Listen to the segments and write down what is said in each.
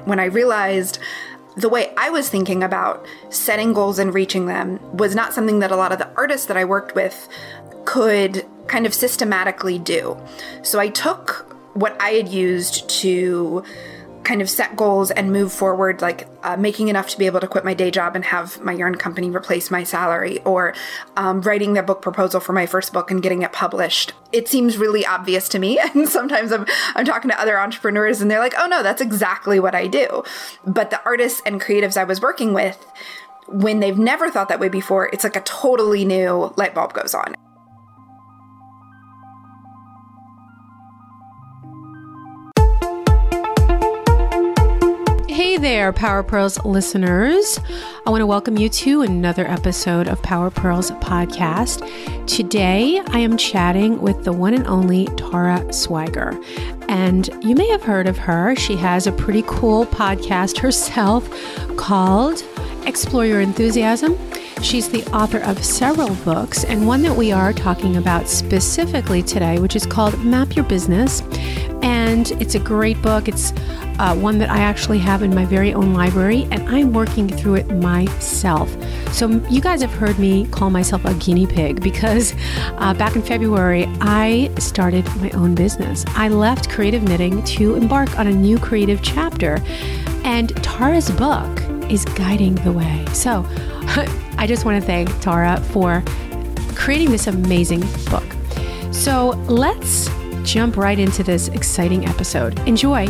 when I realized the way I was thinking about setting goals and reaching them was not something that a lot of the artists that I worked with could kind of systematically do. So I took what I had used to kind of set goals and move forward, like making enough to be able to quit my day job and have my yarn company replace my salary, or writing the book proposal for my first book and getting it published. It seems really obvious to me. And sometimes I'm talking to other entrepreneurs and they're like, oh no, that's exactly what I do. But the artists and creatives I was working with, when they've never thought that way before, it's like a totally new light bulb goes on. Hey there, Power Pearls listeners. I want to welcome you to another episode of Power Pearls podcast. Today, I am chatting with the one and only Tara Swigert. And you may have heard of her. She has a pretty cool podcast herself called Explore Your Enthusiasm. She's the author of several books, and one that we are talking about specifically today, which is called Map Your Business. And it's a great book. It's one that I actually have in my very own library, and I'm working through it myself. So you guys have heard me call myself a guinea pig because back in February, I started my own business. I left creative knitting to embark on a new creative chapter, and Tara's book is guiding the way. So I just want to thank Tara for creating this amazing book. So let's jump right into this exciting episode. Enjoy.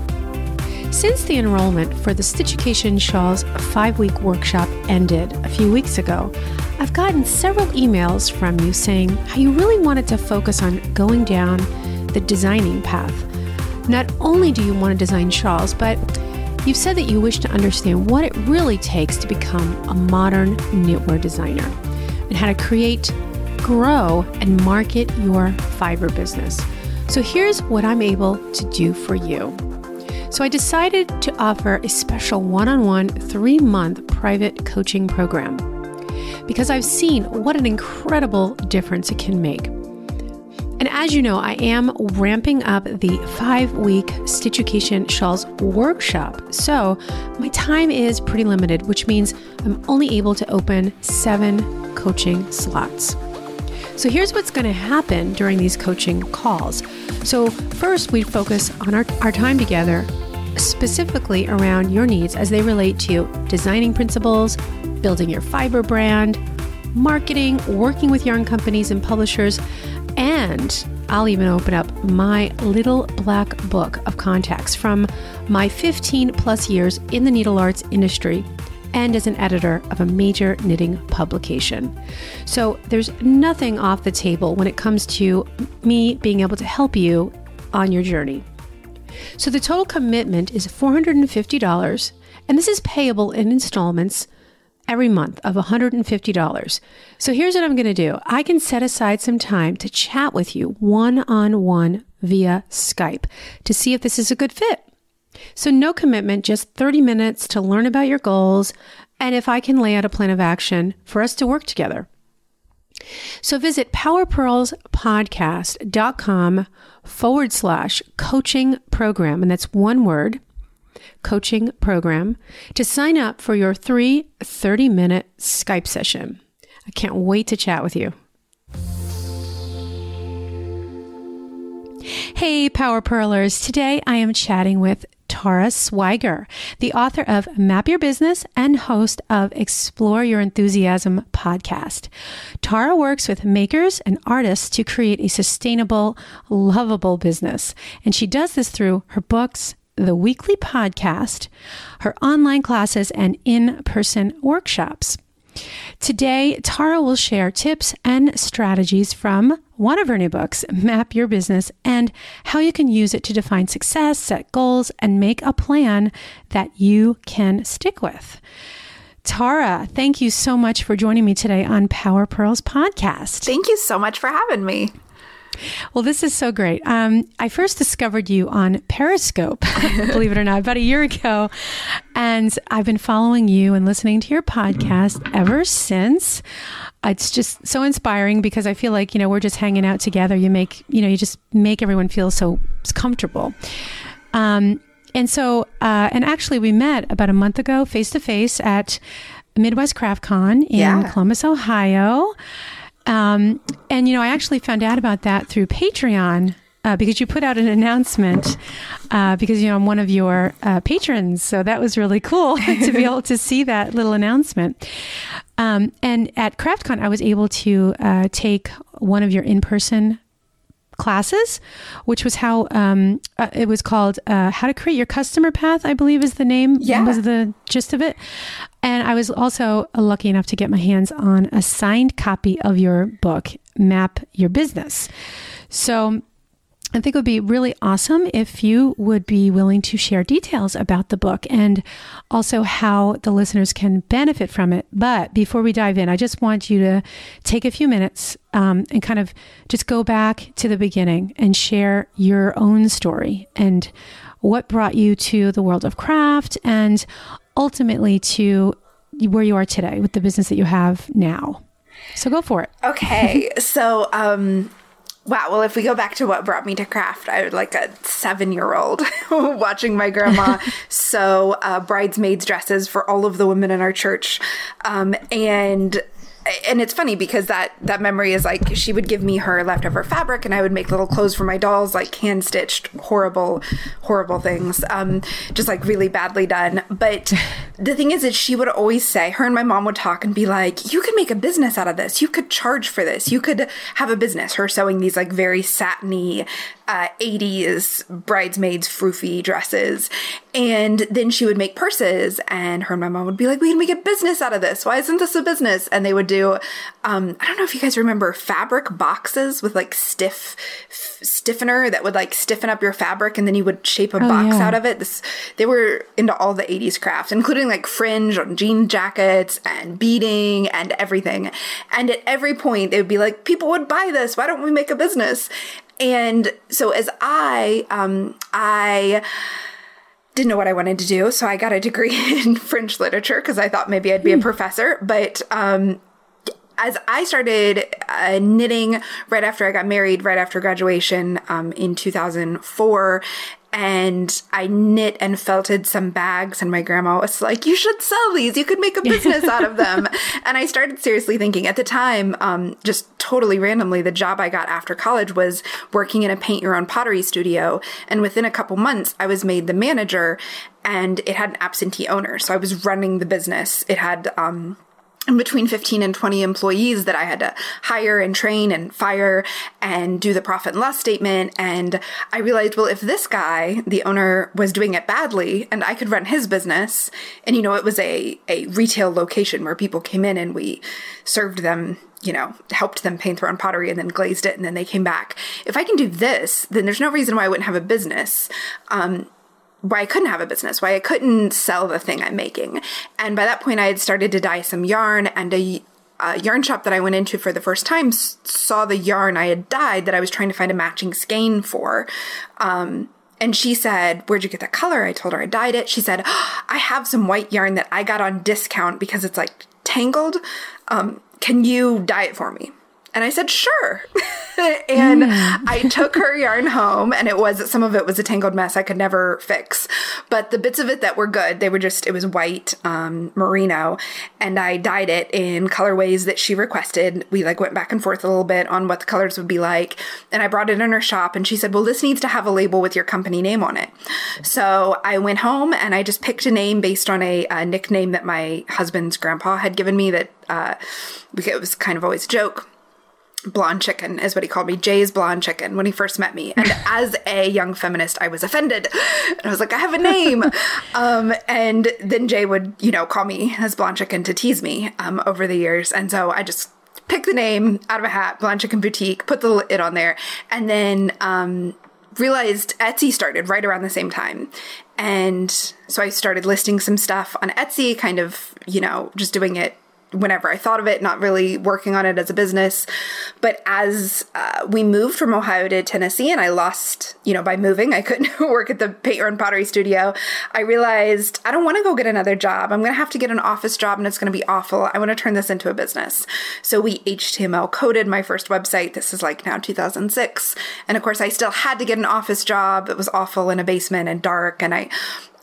Since the enrollment for the Stitchucation Shawls 5-week workshop ended a few weeks ago, I've gotten several emails from you saying how you really wanted to focus on going down the designing path. Not only do you want to design shawls, but you've said that you wish to understand what it really takes to become a modern knitwear designer and how to create, grow, and market your fiber business. So here's what I'm able to do for you. So I decided to offer a special one-on-one 3-month private coaching program because I've seen what an incredible difference it can make. And as you know, I am ramping up the 5-week Stitchucation Shawls workshop. So my time is pretty limited, which means I'm only able to open 7 coaching slots. So here's what's going to happen during these coaching calls. So first, we focus on our time together specifically around your needs as they relate to designing principles, building your fiber brand, marketing, working with yarn companies and publishers, and I'll even open up my little black book of contacts from my 15 plus years in the needle arts industry and as an editor of a major knitting publication. So there's nothing off the table when it comes to me being able to help you on your journey. So the total commitment is $450, and this is payable in installments every month of $150. So here's what I'm going to do. I can set aside some time to chat with you one-on-one via Skype to see if this is a good fit. So no commitment, just 30 minutes to learn about your goals and if I can lay out a plan of action for us to work together. So visit powerpearlspodcast.com/coaching program, and that's one word, coaching program, to sign up for your 3 30-minute Skype session. I can't wait to chat with you. Hey, Power Pearlers. Today I am chatting with Tara Swigert, the author of Map Your Business and host of Explore Your Enthusiasm podcast. Tara works with makers and artists to create a sustainable, lovable business. And she does this through her books, the weekly podcast, her online classes, and in-person workshops. Today, Tara will share tips and strategies from one of her new books, Map Your Business, and how you can use it to define success, set goals, and make a plan that you can stick with. Tara, thank you so much for joining me today on Power Pearls podcast. Thank you so much for having me. Well, this is so great. I first discovered you on Periscope, believe it or not, about a year ago. And I've been following you and listening to your podcast ever since. It's just so inspiring because I feel like, we're just hanging out together. You just make everyone feel so comfortable. And so, and actually we met about a month ago face to face at Midwest Craft Con in Columbus, Ohio. And, I actually found out about that through Patreon because you put out an announcement because, I'm one of your patrons. So that was really cool to be able to see that little announcement. And at CraftCon, I was able to take one of your in-person classes, which was how it was called How to Create Your Customer Path, I believe is the name, was the gist of it. And I was also lucky enough to get my hands on a signed copy of your book, Map Your Business. So I think it would be really awesome if you would be willing to share details about the book and also how the listeners can benefit from it. But before we dive in, I just want you to take a few minutes and kind of just go back to the beginning and share your own story and what brought you to the world of craft and ultimately to where you are today with the business that you have now. So go for it. Okay. So, wow. Well, if we go back to what brought me to craft, I was like a 7-year-old watching my grandma sew bridesmaids dresses for all of the women in our church. And it's funny because that memory is like she would give me her leftover fabric and I would make little clothes for my dolls, like hand stitched, horrible things, just like really badly done. But the thing is she would always say, her and my mom would talk and be like, you could make a business out of this. You could charge for this. You could have a business. Her sewing these like very satiny 80s bridesmaids froofy dresses. And then she would make purses and her and my mom would be like, we can make a business out of this. Why isn't this a business? And they would do, I don't know if you guys remember fabric boxes with like stiffener that would like stiffen up your fabric and then you would shape a box out of it. They were into all the 80s crafts, including like fringe on jean jackets and beading and everything. And at every point they would be like, people would buy this. Why don't we make a business? And so as I didn't know what I wanted to do, so I got a degree in French literature because I thought maybe I'd be a professor. But as I started knitting right after I got married, right after graduation in 2004, and I knit and felted some bags, and my grandma was like, you should sell these. You could make a business out of them. And I started seriously thinking at the time, just totally randomly, the job I got after college was working in a paint your own pottery studio. And within a couple months, I was made the manager, and it had an absentee owner. So I was running the business. It had between 15 and 20 employees that I had to hire and train and fire and do the profit and loss statement. And I realized, well, if this guy, the owner, was doing it badly and I could run his business, and, it was a retail location where people came in and we served them, helped them paint their own pottery and then glazed it and then they came back. If I can do this, then there's no reason why I wouldn't have a business. Why I couldn't have a business, why I couldn't sell the thing I'm making. And by that point, I had started to dye some yarn, and a yarn shop that I went into for the first time saw the yarn I had dyed that I was trying to find a matching skein for. And she said, where'd you get that color? I told her I dyed it. She said, I have some white yarn that I got on discount because it's like tangled. Can you dye it for me? And I said, sure. And I took her yarn home, and some of it was a tangled mess I could never fix. But the bits of it that were good, it was white merino, and I dyed it in colorways that she requested. We went back and forth a little bit on what the colors would be like. And I brought it in her shop, and she said, well, this needs to have a label with your company name on it. So I went home and I just picked a name based on a nickname that my husband's grandpa had given me that it was kind of always a joke. Blonde Chicken is what he called me, Jay's Blonde Chicken, when he first met me. And as a young feminist, I was offended. And I was like, I have a name. And then Jay would, call me as Blonde Chicken to tease me over the years. And so I just picked the name out of a hat, Blonde Chicken Boutique, put the little it on there, and then realized Etsy started right around the same time. And so I started listing some stuff on Etsy, kind of, just doing it whenever I thought of it, not really working on it as a business. But as we moved from Ohio to Tennessee, and I lost, by moving, I couldn't work at the Paint Your Own Pottery studio, I realized I don't want to go get another job. I'm going to have to get an office job, and it's going to be awful. I want to turn this into a business. So we HTML coded my first website. This is like now 2006. And of course, I still had to get an office job. It was awful in a basement and dark. And I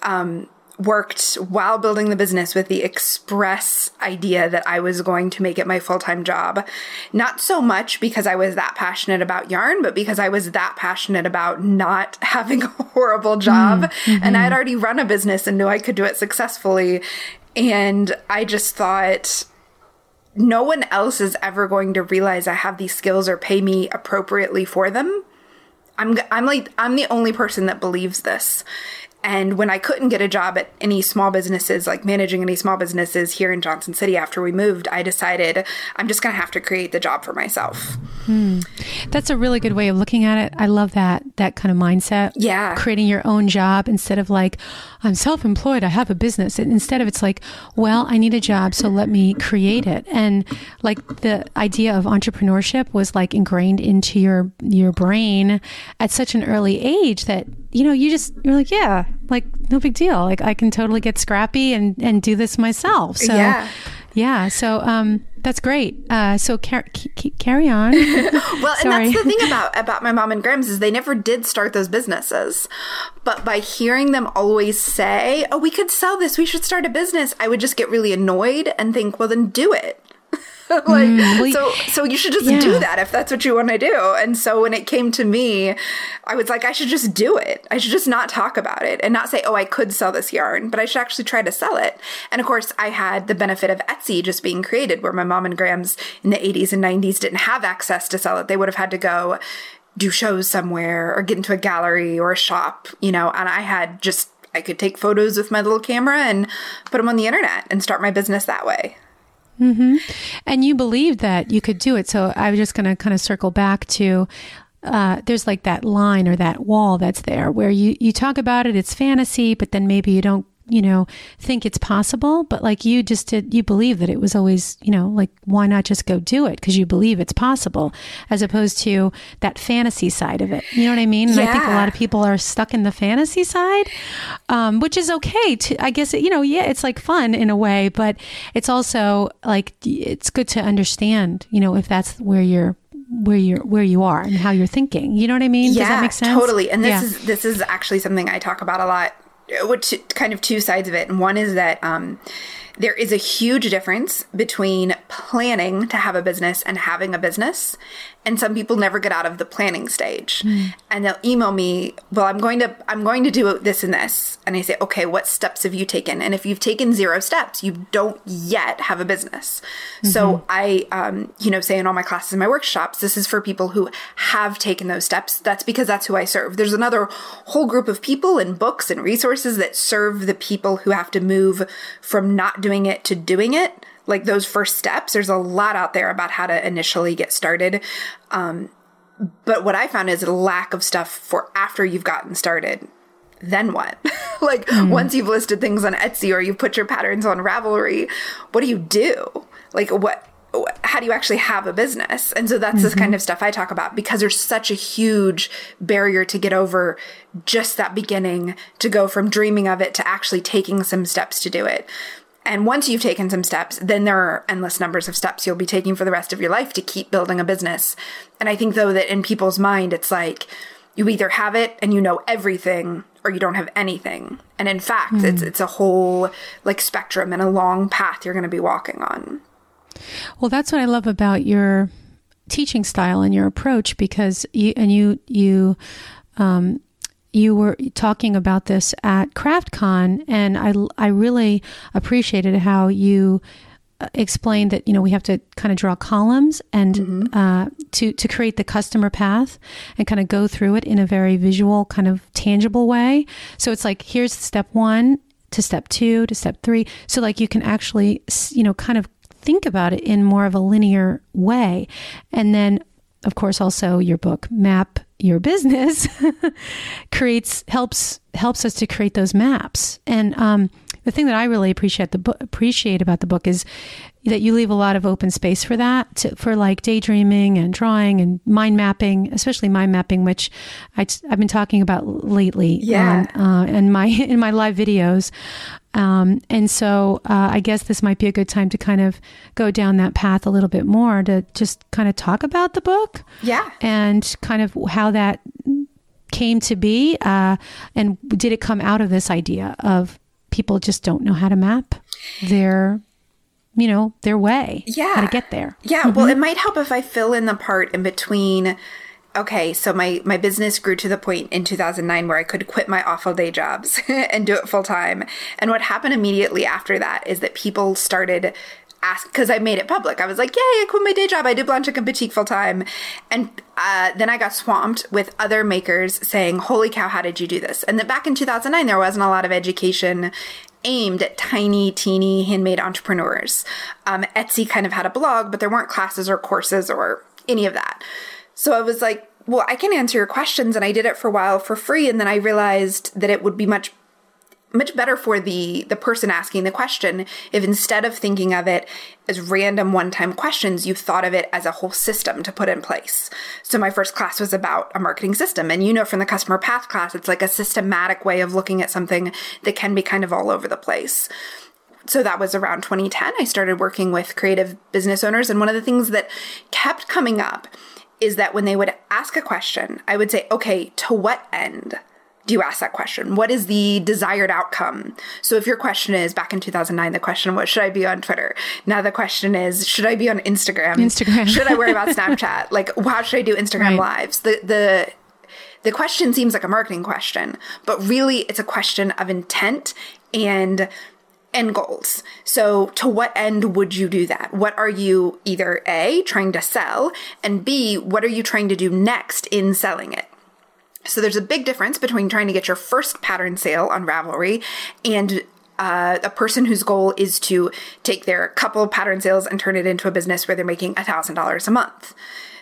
worked while building the business with the express idea that I was going to make it my full-time job. Not so much because I was that passionate about yarn, but because I was that passionate about not having a horrible job. And I had already run a business and knew I could do it successfully. And I just thought, no one else is ever going to realize I have these skills or pay me appropriately for them. I'm the only person that believes this. And when I couldn't get a job at any small businesses, like managing any small businesses here in Johnson City after we moved, I decided I'm just going to have to create the job for myself. That's a really good way of looking at it. I love that kind of mindset. Yeah. Creating your own job instead of like, I'm self-employed, I have a business. And instead of it's like, well, I need a job, so let me create it. And like the idea of entrepreneurship was like ingrained into your brain at such an early age that, you're like, yeah, like no big deal. Like I can totally get scrappy and do this myself. So yeah. So that's great. So carry on. Well, and that's the thing about my mom and Grams is they never did start those businesses. But by hearing them always say, oh, we could sell this, we should start a business, I would just get really annoyed and think, well, then do it. So you should just do that if that's what you want to do. And so when it came to me, I was like, I should just do it. I should just not talk about it and not say, oh, I could sell this yarn, but I should actually try to sell it. And of course, I had the benefit of Etsy just being created, where my mom and Grams in the 80s and 90s didn't have access to sell it. They would have had to go do shows somewhere or get into a gallery or a shop, and I could take photos with my little camera and put them on the internet and start my business that way. And you believed that you could do it. So I was just going to kind of circle back to, there's like that line or that wall that's there where you talk about it, it's fantasy, but then maybe you don't, think it's possible. But like you believe that it was always, like, why not just go do it? Because you believe it's possible, as opposed to that fantasy side of it. You know what I mean? And I think a lot of people are stuck in the fantasy side, which is okay. I guess, it's like fun in a way, but it's also like, it's good to understand, if that's where you are and how you're thinking. You know what I mean? Does that make sense? Totally. And this is actually something I talk about a lot. Which kind of two sides of it. And one is that there is a huge difference between planning to have a business and having a business. And some people never get out of the planning stage. And they'll email me, well, I'm going to do this and this. And I say, okay, what steps have you taken? And if you've taken 0 steps, you don't yet have a business. So I, say in all my classes and my workshops, this is for people who have taken those steps. That's because that's who I serve. There's another whole group of people and books and resources that serve the people who have to move from not doing it to doing it. Like those first steps, there's a lot out there about how to initially get started. But what I found is a lack of stuff for after you've gotten started. Then what? Once you've listed things on Etsy or you put your patterns on Ravelry, what do you do? Like how do you actually have a business? And so that's this kind of stuff I talk about, because there's such a huge barrier to get over, just that beginning, to go from dreaming of it to actually taking some steps to do it. And once you've taken some steps, then there are endless numbers of steps you'll be taking for the rest of your life to keep building a business. And I think, though, that in people's mind, it's like you either have it and you know everything, or you don't have anything. And in fact, it's a whole spectrum and a long path you're going to be walking on. Well, that's what I love about your teaching style and your approach, because you were talking about this at CraftCon, and I really appreciated how you explained that, we have to kind of draw columns and to create the customer path and kind of go through it in a very visual, kind of tangible way. So it's like, here's step 1 to step 2 to step 3. So like you can actually, kind of think about it in more of a linear way. And then, of course, also your book, Map Your Business, helps us to create those maps. And the thing that I really appreciate about the book is that you leave a lot of open space for that, for like daydreaming and drawing and mind mapping, especially mind mapping, which I've been talking about lately in my live videos. And so I guess this might be a good time to kind of go down that path a little bit more, to just kind of talk about the book. Yeah. And kind of how that came to be. And did it come out of this idea of people just don't know how to map their way, how to get there? Yeah. Well, it might help if I fill in the part in between. Okay, so my business grew to the point in 2009 where I could quit my awful day jobs and do it full time. And what happened immediately after that is that people started asking, because I made it public. I was like, yay, I quit my day job. I do Blanchik and Batik full time. And then I got swamped with other makers saying, holy cow, how did you do this? And then back in 2009, there wasn't a lot of education aimed at tiny, teeny handmade entrepreneurs. Etsy kind of had a blog, but there weren't classes or courses or any of that. So I was like, well, I can answer your questions. And I did it for a while for free. And then I realized that it would be much better for the person asking the question if, instead of thinking of it as random one-time questions, you thought of it as a whole system to put in place. So my first class was about a marketing system. And from the customer path class, it's like a systematic way of looking at something that can be kind of all over the place. So that was around 2010. I started working with creative business owners. And one of the things that kept coming up is that when they would ask a question, I would say, okay, to what end do you ask that question? What is the desired outcome? So if your question is, back in 2009, the question was, should I be on Twitter? Now the question is, should I be on Instagram? Should I worry about Snapchat? Like, how should I do Instagram lives? The question seems like a marketing question, but really it's a question of intent and end goals. So to what end would you do that? What are you either A, trying to sell, and B, what are you trying to do next in selling it? So there's a big difference between trying to get your first pattern sale on Ravelry and a person whose goal is to take their couple of pattern sales and turn it into a business where they're making $1,000 a month.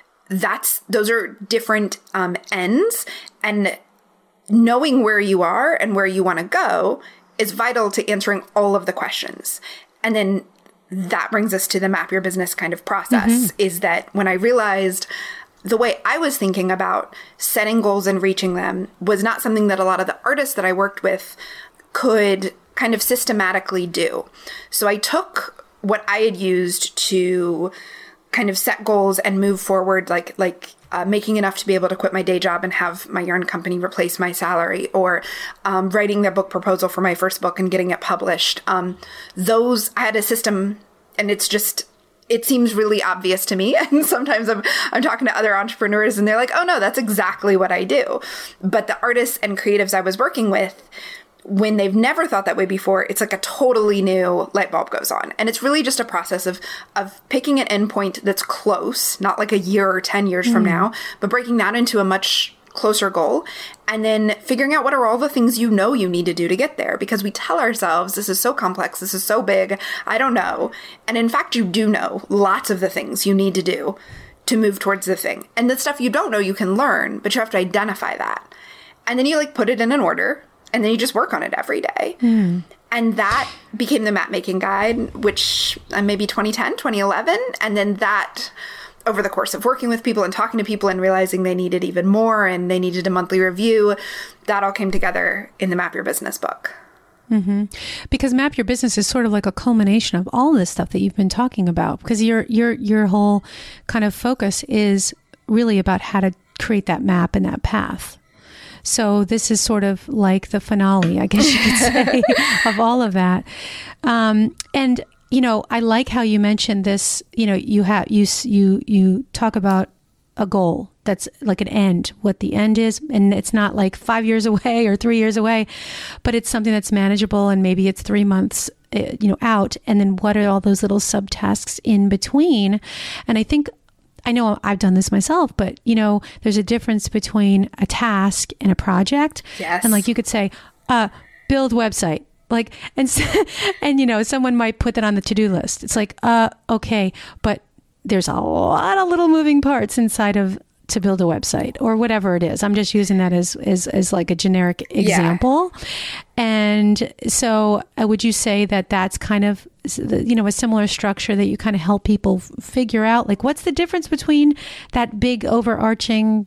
Those are different ends, and knowing where you are and where you want to go is vital to answering all of the questions. And then that brings us to the map your business kind of process, is that when I realized the way I was thinking about setting goals and reaching them was not something that a lot of the artists that I worked with could kind of systematically do. So I took what I had used to kind of set goals and move forward, like making enough to be able to quit my day job and have my yarn company replace my salary, or writing the book proposal for my first book and getting it published. I had a system, and it seems really obvious to me. And sometimes I'm talking to other entrepreneurs and they're like, oh no, that's exactly what I do. But the artists and creatives I was working with, when they've never thought that way before, it's like a totally new light bulb goes on. And it's really just a process of picking an endpoint that's close, not like a year or 10 years from now, but breaking that into a much closer goal, and then figuring out what are all the things you need to do to get there. Because we tell ourselves, this is so complex, this is so big, I don't know. And in fact, you do know lots of the things you need to do to move towards the thing. And the stuff you don't know, you can learn, but you have to identify that. And then you put it in an order, and then you just work on it every day. And that became the map making guide, which maybe 2010, 2011. And then that, over the course of working with people and talking to people and realizing they needed even more and they needed a monthly review, that all came together in the Map Your Business book. Because Map Your Business is sort of like a culmination of all this stuff that you've been talking about, because your whole kind of focus is really about how to create that map and that path. So this is sort of like the finale, I guess you could say, of all of that. And I like how you mentioned this. You talk about a goal that's like an end, what the end is, and it's not like 5 years away or 3 years away, but it's something that's manageable, and maybe it's 3 months, out. And then what are all those little subtasks in between? And I know I've done this myself, but there's a difference between a task and a project. Yes. And like you could say, build website. And someone might put that on the to-do list. It's like, okay, but there's a lot of little moving parts inside of to build a website or whatever it is. I'm just using that as like a generic example. Yeah. And so would you say that that's kind of, a similar structure that you kind of help people figure out, like, what's the difference between that big overarching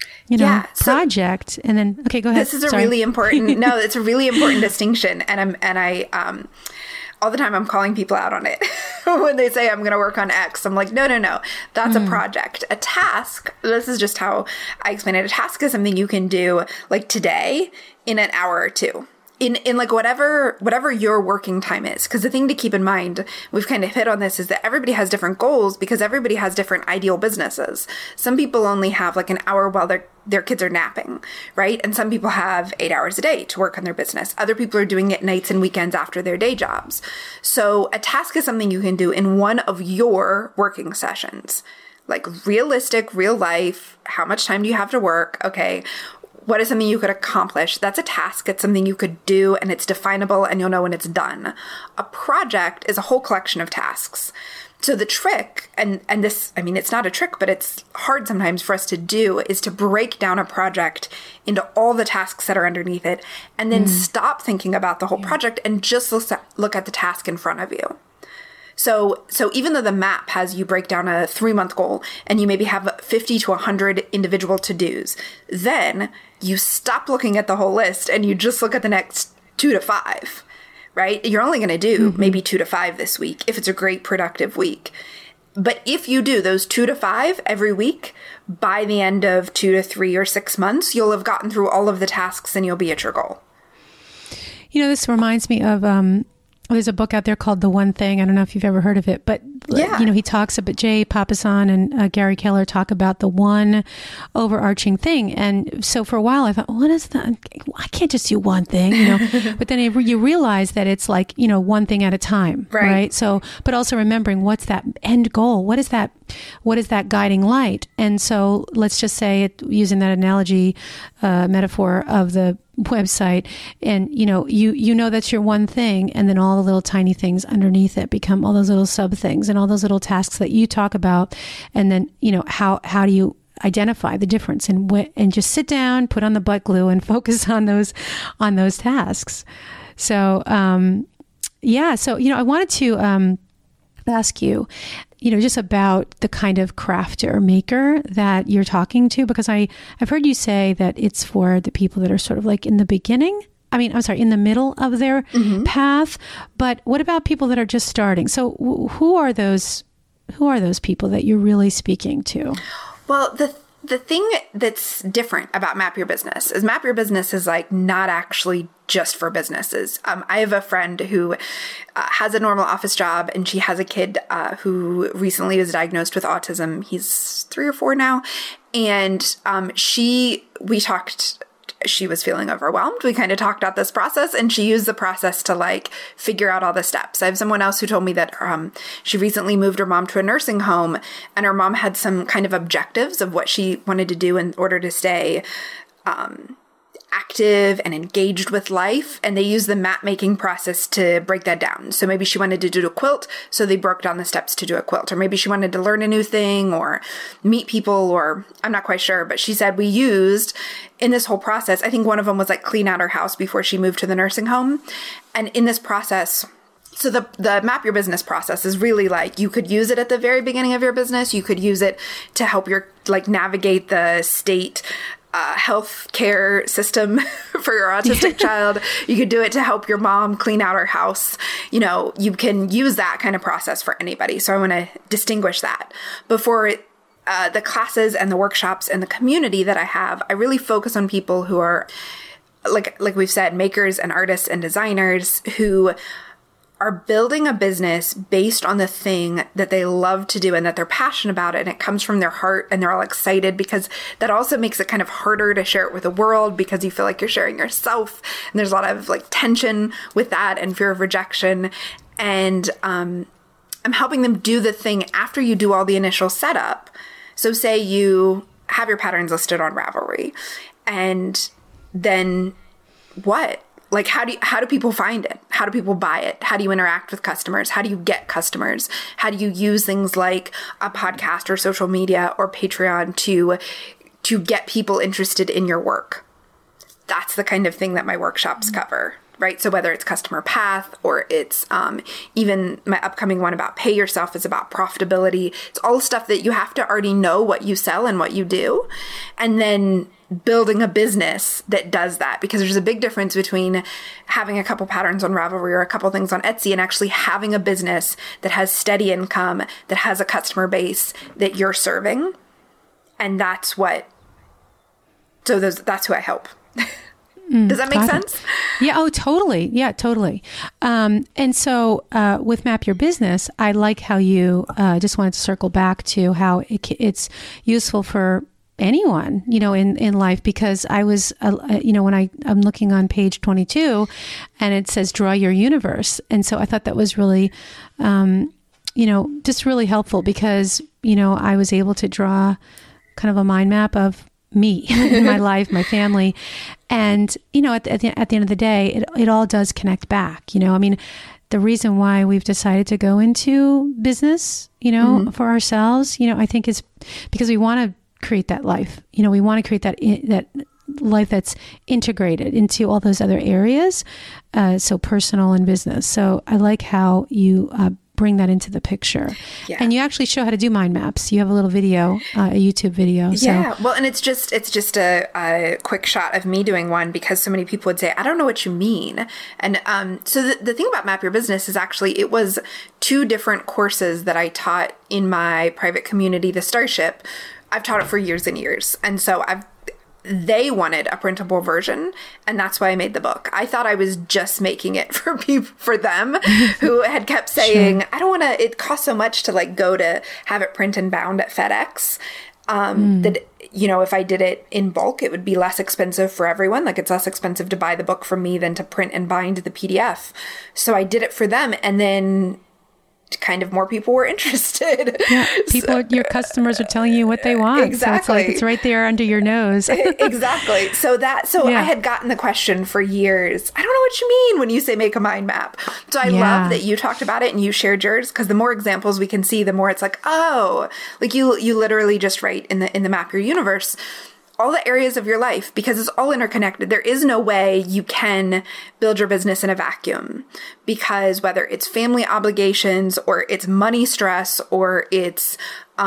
project and then, okay, go ahead. This is a really important, it's a really important distinction. And I all the time I'm calling people out on it when they say I'm going to work on X. I'm like, no, that's a project. A task, this is just how I explain it. A task is something you can do like today in an hour or two. In like whatever your working time is. Because the thing to keep in mind, we've kind of hit on this, is that everybody has different goals because everybody has different ideal businesses. Some people only have like an hour while their kids are napping, right? And some people have 8 hours a day to work on their business. Other people are doing it nights and weekends after their day jobs. So a task is something you can do in one of your working sessions. Like realistic, real life, how much time do you have to work? Okay. What is something you could accomplish? That's a task. It's something you could do and it's definable and you'll know when it's done. A project is a whole collection of tasks. So the trick, and this, I mean, it's not a trick, but it's hard sometimes for us to do, is to break down a project into all the tasks that are underneath it and then stop thinking about the whole project and just look at the task in front of you. So even though the map has you break down a 3-month goal and you maybe have 50 to 100 individual to-dos, then you stop looking at the whole list and you just look at the next 2 to 5, right? You're only going to do maybe 2 to 5 this week if it's a great productive week. But if you do those 2 to 5 every week, by the end of 2 to 3 or 6 months, you'll have gotten through all of the tasks and you'll be at your goal. This reminds me of... there's a book out there called The One Thing. I don't know if you've ever heard of it, but he talks about, Jay Papasan and Gary Keller talk about the one overarching thing. And so for a while I thought, what is that? I can't just do one thing, but then you realize that it's like, one thing at a time, right? So, but also remembering what's that end goal? What is that guiding light? And so let's just say, using that analogy, metaphor of the website, and you know that's your one thing, and then all the little tiny things underneath it become all those little sub things and all those little tasks that you talk about. And then how do you identify the difference and just sit down, put on the butt glue, and focus on those tasks. So I wanted to ask you, just about the kind of crafter or maker that you're talking to, because I've heard you say that it's for the people that are sort of like in the beginning. In the middle of their path. But what about people that are just starting? So who are those people that you're really speaking to? Well, the thing that's different about Map Your Business is like not actually just for businesses. I have a friend who has a normal office job, and she has a kid who recently was diagnosed with autism. He's 3 or 4 now. And she was feeling overwhelmed. We kind of talked about this process, and she used the process to like figure out all the steps. I have someone else who told me that she recently moved her mom to a nursing home, and her mom had some kind of objectives of what she wanted to do in order to stay active and engaged with life, and they used the map making process to break that down. So maybe she wanted to do a quilt, so they broke down the steps to do a quilt. Or maybe she wanted to learn a new thing or meet people, or I'm not quite sure, but she said we used in this whole process, I think one of them was like clean out her house before she moved to the nursing home. And in this process, so the Map Your Business process is really like, you could use it at the very beginning of your business. You could use it to help navigate the state health care system for your autistic child. You could do it to help your mom clean out her house. You can use that kind of process for anybody. So I want to distinguish that. Before the classes and the workshops and the community that I have, I really focus on people who are, like we've said, makers and artists and designers who are building a business based on the thing that they love to do and that they're passionate about it, and it comes from their heart, and they're all excited, because that also makes it kind of harder to share it with the world, because you feel like you're sharing yourself, and there's a lot of like tension with that and fear of rejection. And I'm helping them do the thing after you do all the initial setup. So say you have your patterns listed on Ravelry, and then what? Like, how do people find it? How do people buy it? How do you interact with customers? How do you get customers? How do you use things like a podcast or social media or Patreon to to get people interested in your work. That's the kind of thing that my workshops cover, right? So whether it's customer path or it's even my upcoming one about pay yourself is about profitability. It's all stuff that you have to already know what you sell and what you do. And then building a business that does that, because there's a big difference between having a couple patterns on Ravelry or a couple things on Etsy and actually having a business that has steady income, that has a customer base that you're serving. And that's who I help. Does that make sense? Yeah. Oh, totally. Yeah, totally. And so with Map Your Business, I like how you just wanted to circle back to how it's useful for anyone, in life, because I was, when I'm looking on page 22 and it says draw your universe. And so I thought that was really, just really helpful because, I was able to draw kind of a mind map of me in my life, my family. And, at the end of the day, it all does connect back. The reason why we've decided to go into business, for ourselves, I think is because we want to create that life. We want to create that life that's integrated into all those other areas. So personal and business. So I like how you bring that into the picture. Yeah. And you actually show how to do mind maps. You have a little video, a YouTube video. Yeah. Well, and it's just a quick shot of me doing one because so many people would say, I don't know what you mean. And so the thing about Map Your Business is actually it was 2 different courses that I taught in my private community, the Starship. I've taught it for years and years. And so they wanted a printable version, and that's why I made the book. I thought I was just making it for people, for them who had kept saying, sure. I don't want to, it costs so much to go to have it print and bound at FedEx. That, if I did it in bulk, it would be less expensive for everyone. It's less expensive to buy the book from me than to print and bind the PDF. So I did it for them, and then kind of more people were interested. Yeah, your customers are telling you what they want. Exactly. So it's right there under your nose. Exactly. So I had gotten the question for years. I don't know what you mean when you say make a mind map. So I love that you talked about it and you shared yours, because the more examples we can see, the more it's you literally just write in the Map Your Universe all the areas of your life, because it's all interconnected. There is no way you can build your business in a vacuum, because whether it's family obligations or it's money stress or it's,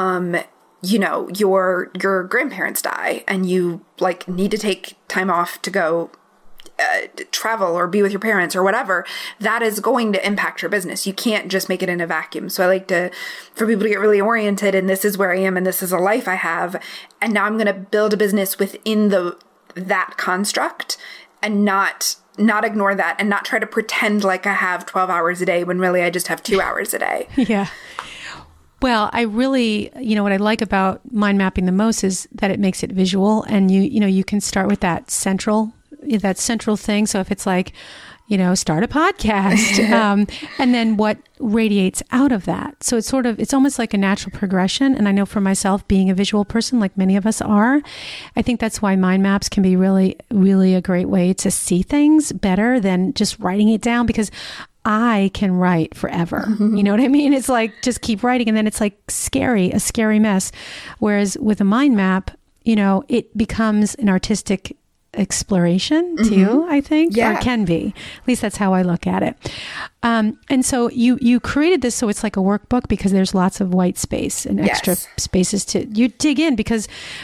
your grandparents die and you need to take time off to go travel or be with your parents or whatever, that is going to impact your business. You can't just make it in a vacuum. So I like for people to get really oriented, and this is where I am and this is a life I have. And now I'm going to build a business within that construct and not ignore that and not try to pretend like I have 12 hours a day when really I just have 2 hours a day. Yeah. Well, I really, what I like about mind mapping the most is that it makes it visual, and you can start with that central thing. So if it's start a podcast, and then what radiates out of that. So it's almost like a natural progression. And I know for myself, being a visual person, like many of us are, I think that's why mind maps can be really, really a great way to see things better than just writing it down, because I can write forever. Mm-hmm. You know what I mean? It's just keep writing, and then it's a scary mess. Whereas with a mind map, it becomes an artistic exploration too, mm-hmm. I think, or it can be. At least that's how I look at it. And so you created this so it's like a workbook, because there's lots of white space and extra spaces you dig in, because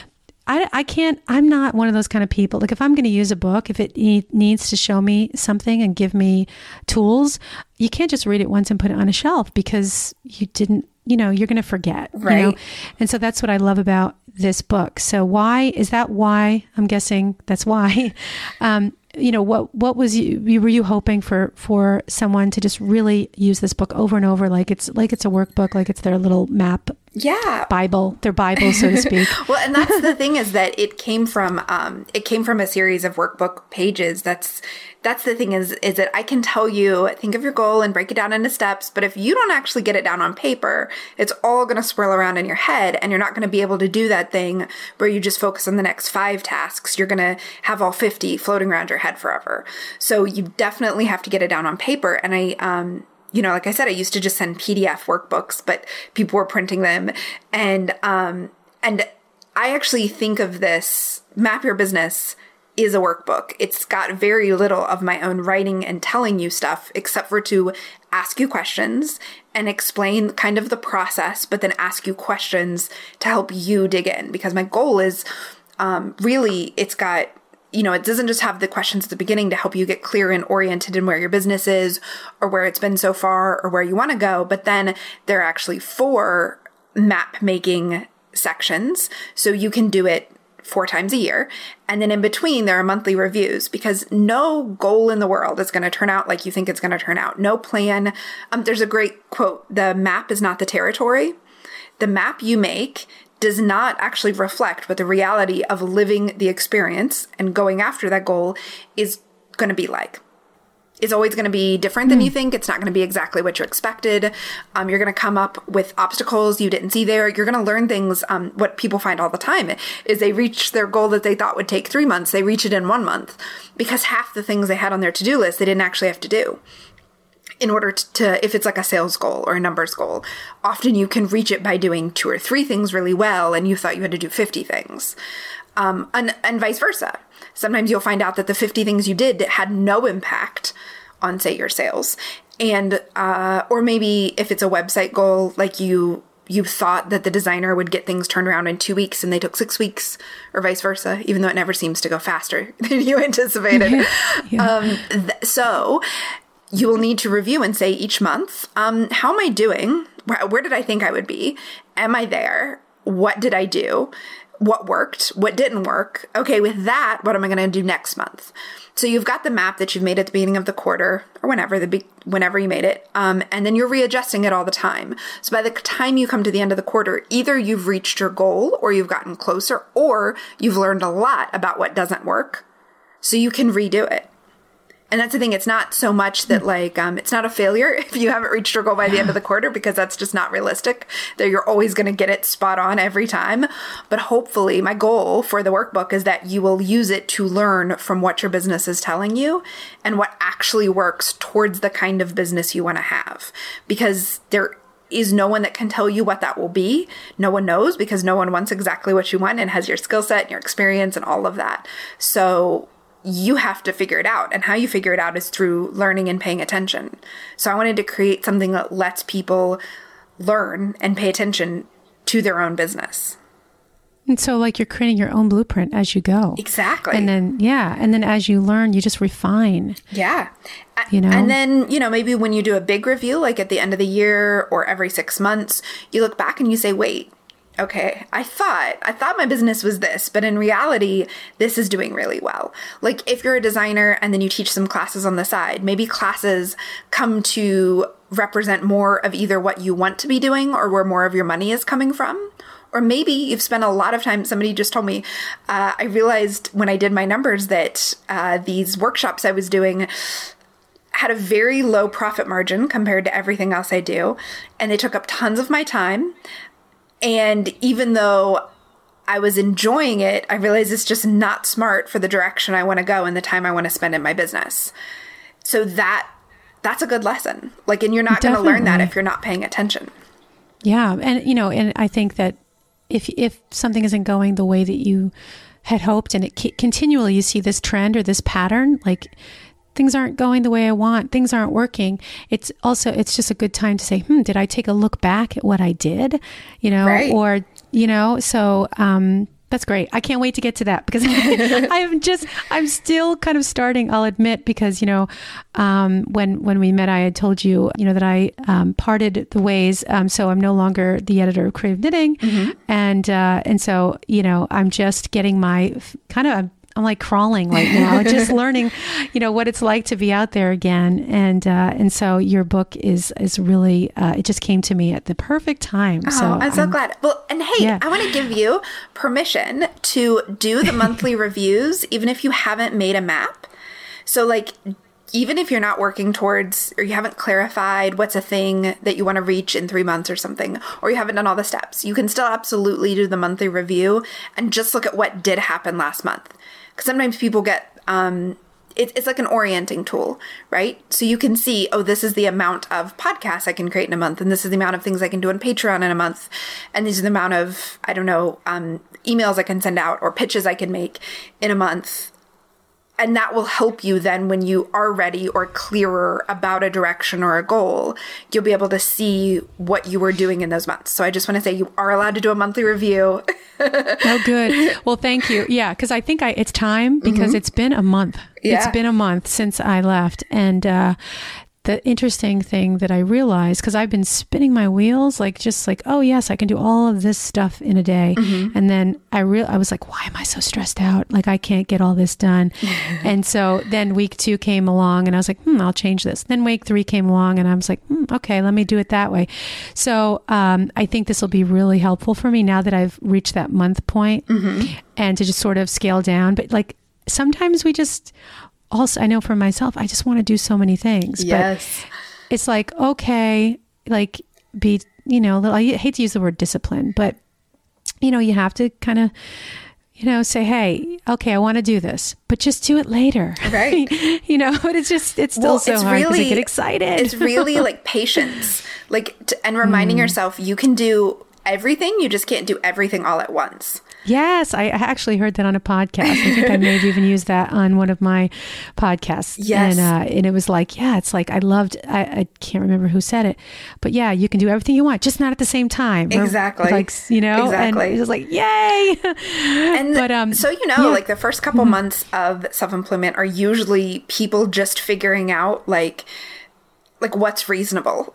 I'm not one of those kind of people. If I'm going to use a book, if it needs to show me something and give me tools, you can't just read it once and put it on a shelf, because you didn't, you're going to forget. Right. And so that's what I love about this book. So why is that? Why? I'm guessing that's why. What was were you hoping for someone to just really use this book over and over, like it's a workbook, like it's their little map, Bible, their Bible, so to speak. Well, and that's the thing, is that it came from a series of workbook pages. That's the thing is that I can tell you, think of your goal and break it down into steps. But if you don't actually get it down on paper, it's all going to swirl around in your head, and you're not going to be able to do that thing where you just focus on the next 5 tasks. You're going to have all 50 floating around your head forever. So you definitely have to get it down on paper. And I, like I said, I used to just send PDF workbooks, but people were printing them. And I actually think of this Map Your Business is a workbook. It's got very little of my own writing and telling you stuff, except for to ask you questions and explain kind of the process, but then ask you questions to help you dig in. Because my goal is really, it's got, it doesn't just have the questions at the beginning to help you get clear and oriented in where your business is or where it's been so far or where you want to go. But then there are actually 4 map making sections. So you can do it 4 times a year. And then in between, there are monthly reviews, because no goal in the world is going to turn out like you think it's going to turn out. No plan. There's a great quote: the map is not the territory. The map you make does not actually reflect what the reality of living the experience and going after that goal is going to be like. It's always going to be different than you think. It's not going to be exactly what you expected. You're going to come up with obstacles you didn't see there. You're going to learn things. What people find all the time is they reach their goal that they thought would take 3 months. They reach it in 1 month because half the things they had on their to-do list, they didn't actually have to do. In order to, if it's like a sales goal or a numbers goal, often you can reach it by doing 2 or 3 things really well, and you thought you had to do 50 things. And vice versa. Sometimes you'll find out that the 50 things you did had no impact on, say, your sales. And, or maybe if it's a website goal, like you thought that the designer would get things turned around in 2 weeks and they took 6 weeks, or vice versa, even though it never seems to go faster than you anticipated. So you will need to review and say each month, how am I doing? Where did I think I would be? Am I there? What did I do? What worked? What didn't work? Okay, with that, what am I going to do next month? So you've got the map that you've made at the beginning of the quarter, or whenever you made it, and then you're readjusting it all the time. So by the time you come to the end of the quarter, either you've reached your goal, or you've gotten closer, or you've learned a lot about what doesn't work, so you can redo it. And that's the thing. It's not so much that it's not a failure if you haven't reached your goal by the end of the quarter, because that's just not realistic. That you're always going to get it spot on every time. But hopefully my goal for the workbook is that you will use it to learn from what your business is telling you and what actually works towards the kind of business you want to have. Because there is no one that can tell you what that will be. No one knows, because no one wants exactly what you want and has your skill set and your experience and all of that. So you have to figure it out. And how you figure it out is through learning and paying attention. So I wanted to create something that lets people learn and pay attention to their own business. And so you're creating your own blueprint as you go. Exactly. And then as you learn, you just refine. Yeah. And then, maybe when you do a big review, like at the end of the year or every 6 months, you look back and you say, wait, okay, I thought my business was this, but in reality, this is doing really well. Like if you're a designer and then you teach some classes on the side, maybe classes come to represent more of either what you want to be doing or where more of your money is coming from. Or maybe you've spent a lot of time, somebody just told me, I realized when I did my numbers that these workshops I was doing had a very low profit margin compared to everything else I do. And they took up tons of my time. And even though I was enjoying it, I realized it's just not smart for the direction I want to go and the time I want to spend in my business. So that's a good lesson. And you're not going to learn that if you're not paying attention. Yeah. And, and I think that if something isn't going the way that you had hoped, and it continually you see this trend or this pattern, things aren't going the way I want, things aren't working. It's just a good time to say, did I take a look back at what I did? Right. Or, so, that's great. I can't wait to get to that, because I'm still kind of starting, I'll admit, because, when we met, I had told you, that I parted the ways. So I'm no longer the editor of Creative Knitting. Mm-hmm. And so, I'm just getting my I'm crawling right now, just learning, what it's like to be out there again. And so your book is really, it just came to me at the perfect time. Oh, so I'm so glad. Well, and hey, yeah. I want to give you permission to do the monthly reviews, even if you haven't made a map. So even if you're not working towards, or you haven't clarified what's a thing that you want to reach in 3 months or something, or you haven't done all the steps, you can still absolutely do the monthly review and just look at what did happen last month. Because sometimes people get it's like an orienting tool, right? So you can see, oh, this is the amount of podcasts I can create in a month, and this is the amount of things I can do on Patreon in a month, and these are the amount of, I don't know, emails I can send out or pitches I can make in a month. And that will help you then when you are ready or clearer about a direction or a goal, you'll be able to see what you were doing in those months. So I just want to say you are allowed to do a monthly review. Oh, good. Well, thank you. Yeah, because I think it's time because it's been a month. Yeah. It's been a month since I left. And the interesting thing that I realized, because I've been spinning my wheels, oh yes, I can do all of this stuff in a day. And then I was like, why am I so stressed out? Like I can't get all this done. And so then week 2 came along and I was like, I'll change this. Then week 3 came along and I was like, okay, let me do it that way. So I think this will be really helpful for me now that I've reached that month point and to just sort of scale down. But like sometimes we just... Also, I know for myself, I just want to do so many things. Yes. But it's like, okay, like be, I hate to use the word discipline, but, you have to kind of, say, hey, okay, I want to do this, but just do it later. Right. But it's still so hard because I get excited. It's really like patience, and reminding yourself you can do everything. You just can't do everything all at once. Yes, I actually heard that on a podcast. I think I may have even used that on one of my podcasts. Yes. And it was like, it's like I can't remember who said it, but yeah, you can do everything you want, just not at the same time. Exactly. Exactly. And it was like, yay. And like the first couple months of self-employment are usually people just figuring out like what's reasonable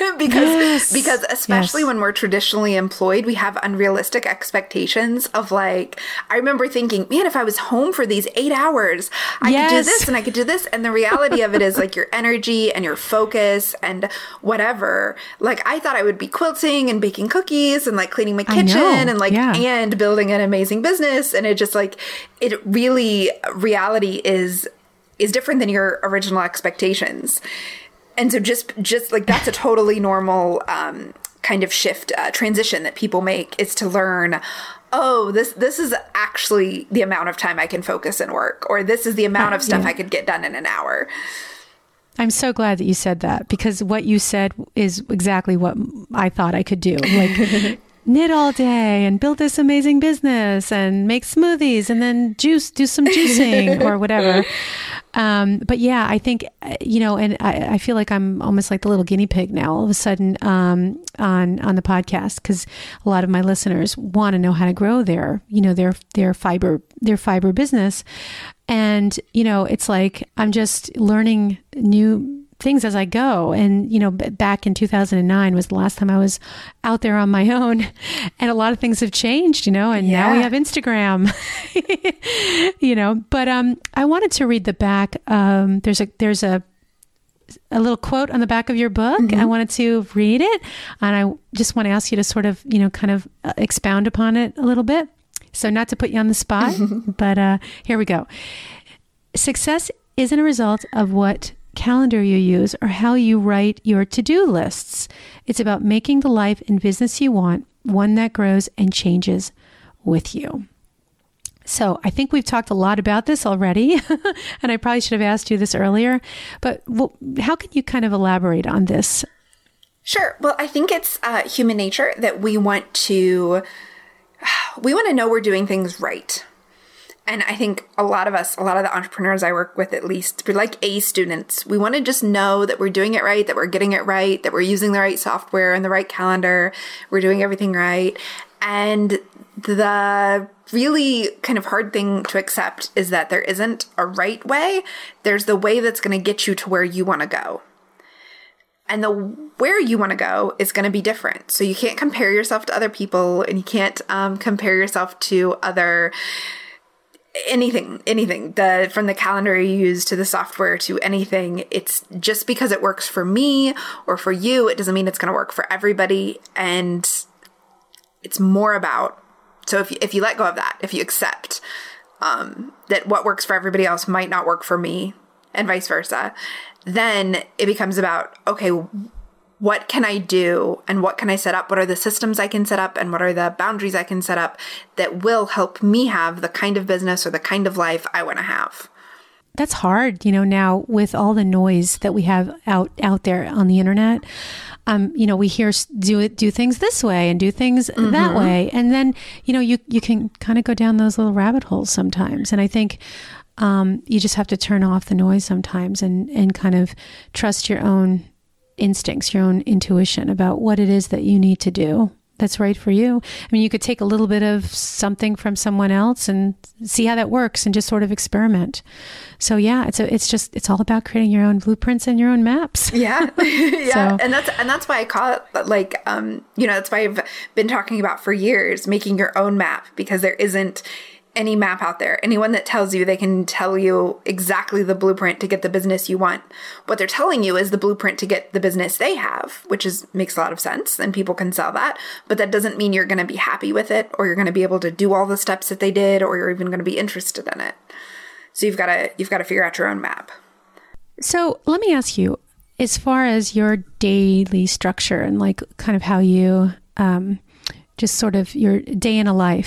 because especially when we're traditionally employed, we have unrealistic expectations of like, I remember thinking, man, if I was home for these 8 hours, I could do this and I could do this. And the reality of it is like your energy and your focus and whatever, like I thought I would be quilting and baking cookies and like cleaning my kitchen and building an amazing business. And it just like, it really, reality is different than your original expectations. And so just like that's a totally normal kind of shift, transition that people make is to learn, oh, this is actually the amount of time I can focus and work, or this is the amount of stuff I could get done in an hour. I'm so glad that you said that because what you said is exactly what I thought I could do. Like knit all day and build this amazing business and make smoothies and then do some juicing or whatever. But yeah, I think, and I feel like I'm almost like the little guinea pig now all of a sudden, on the podcast, because a lot of my listeners want to know how to grow their fiber business. And, it's like, I'm just learning new things as I go. And, back in 2009 was the last time I was out there on my own, and a lot of things have changed, and now we have Instagram, but, I wanted to read the back. There's a little quote on the back of your book. I wanted to read it, and I just want to ask you to sort of, kind of expound upon it a little bit. So not to put you on the spot, but, here we go. Success isn't a result of what calendar you use or how you write your to-do lists. It's about making the life and business you want, one that grows and changes with you. So I think we've talked a lot about this already, and I probably should have asked you this earlier, but how can you kind of elaborate on this? Sure. Well, I think it's human nature that we want to know we're doing things right. And I think a lot of the entrepreneurs I work with, at least, we're like A students. We want to just know that we're doing it right, that we're getting it right, that we're using the right software and the right calendar, we're doing everything right. And the really kind of hard thing to accept is that there isn't a right way. There's the way that's going to get you to where you want to go. And where you want to go is going to be different. So you can't compare yourself to other people, and you can't compare yourself to anything, from the calendar you use to the software to anything. It's just because it works for me or for you, it doesn't mean it's going to work for everybody. And it's more about, so if you let go of that, if you accept that what works for everybody else might not work for me and vice versa, then it becomes about, okay, what can I do and what can I set up? What are the systems I can set up and what are the boundaries I can set up that will help me have the kind of business or the kind of life I want to have? that's hard, now with all the noise that we have out there on the internet. We hear do things this way and do things that way. And then, you can kind of go down those little rabbit holes sometimes. And I think you just have to turn off the noise sometimes and kind of trust your own instincts, your own intuition about what it is that you need to do that's right for you. I mean, you could take a little bit of something from someone else and see how that works and just sort of experiment. So yeah, it's all about creating your own blueprints and your own maps. Yeah. Yeah. So, and that's why I call it that's why I've been talking about for years, making your own map, because there isn't any map out there. Anyone that tells you they can tell you exactly the blueprint to get the business you want, what they're telling you is the blueprint to get the business they have, which makes a lot of sense, and people can sell that. But that doesn't mean you're going to be happy with it, or you're going to be able to do all the steps that they did, or you're even going to be interested in it. So you've got to figure out your own map. So let me ask you, as far as your daily structure and like kind of how you just sort of your day in a life.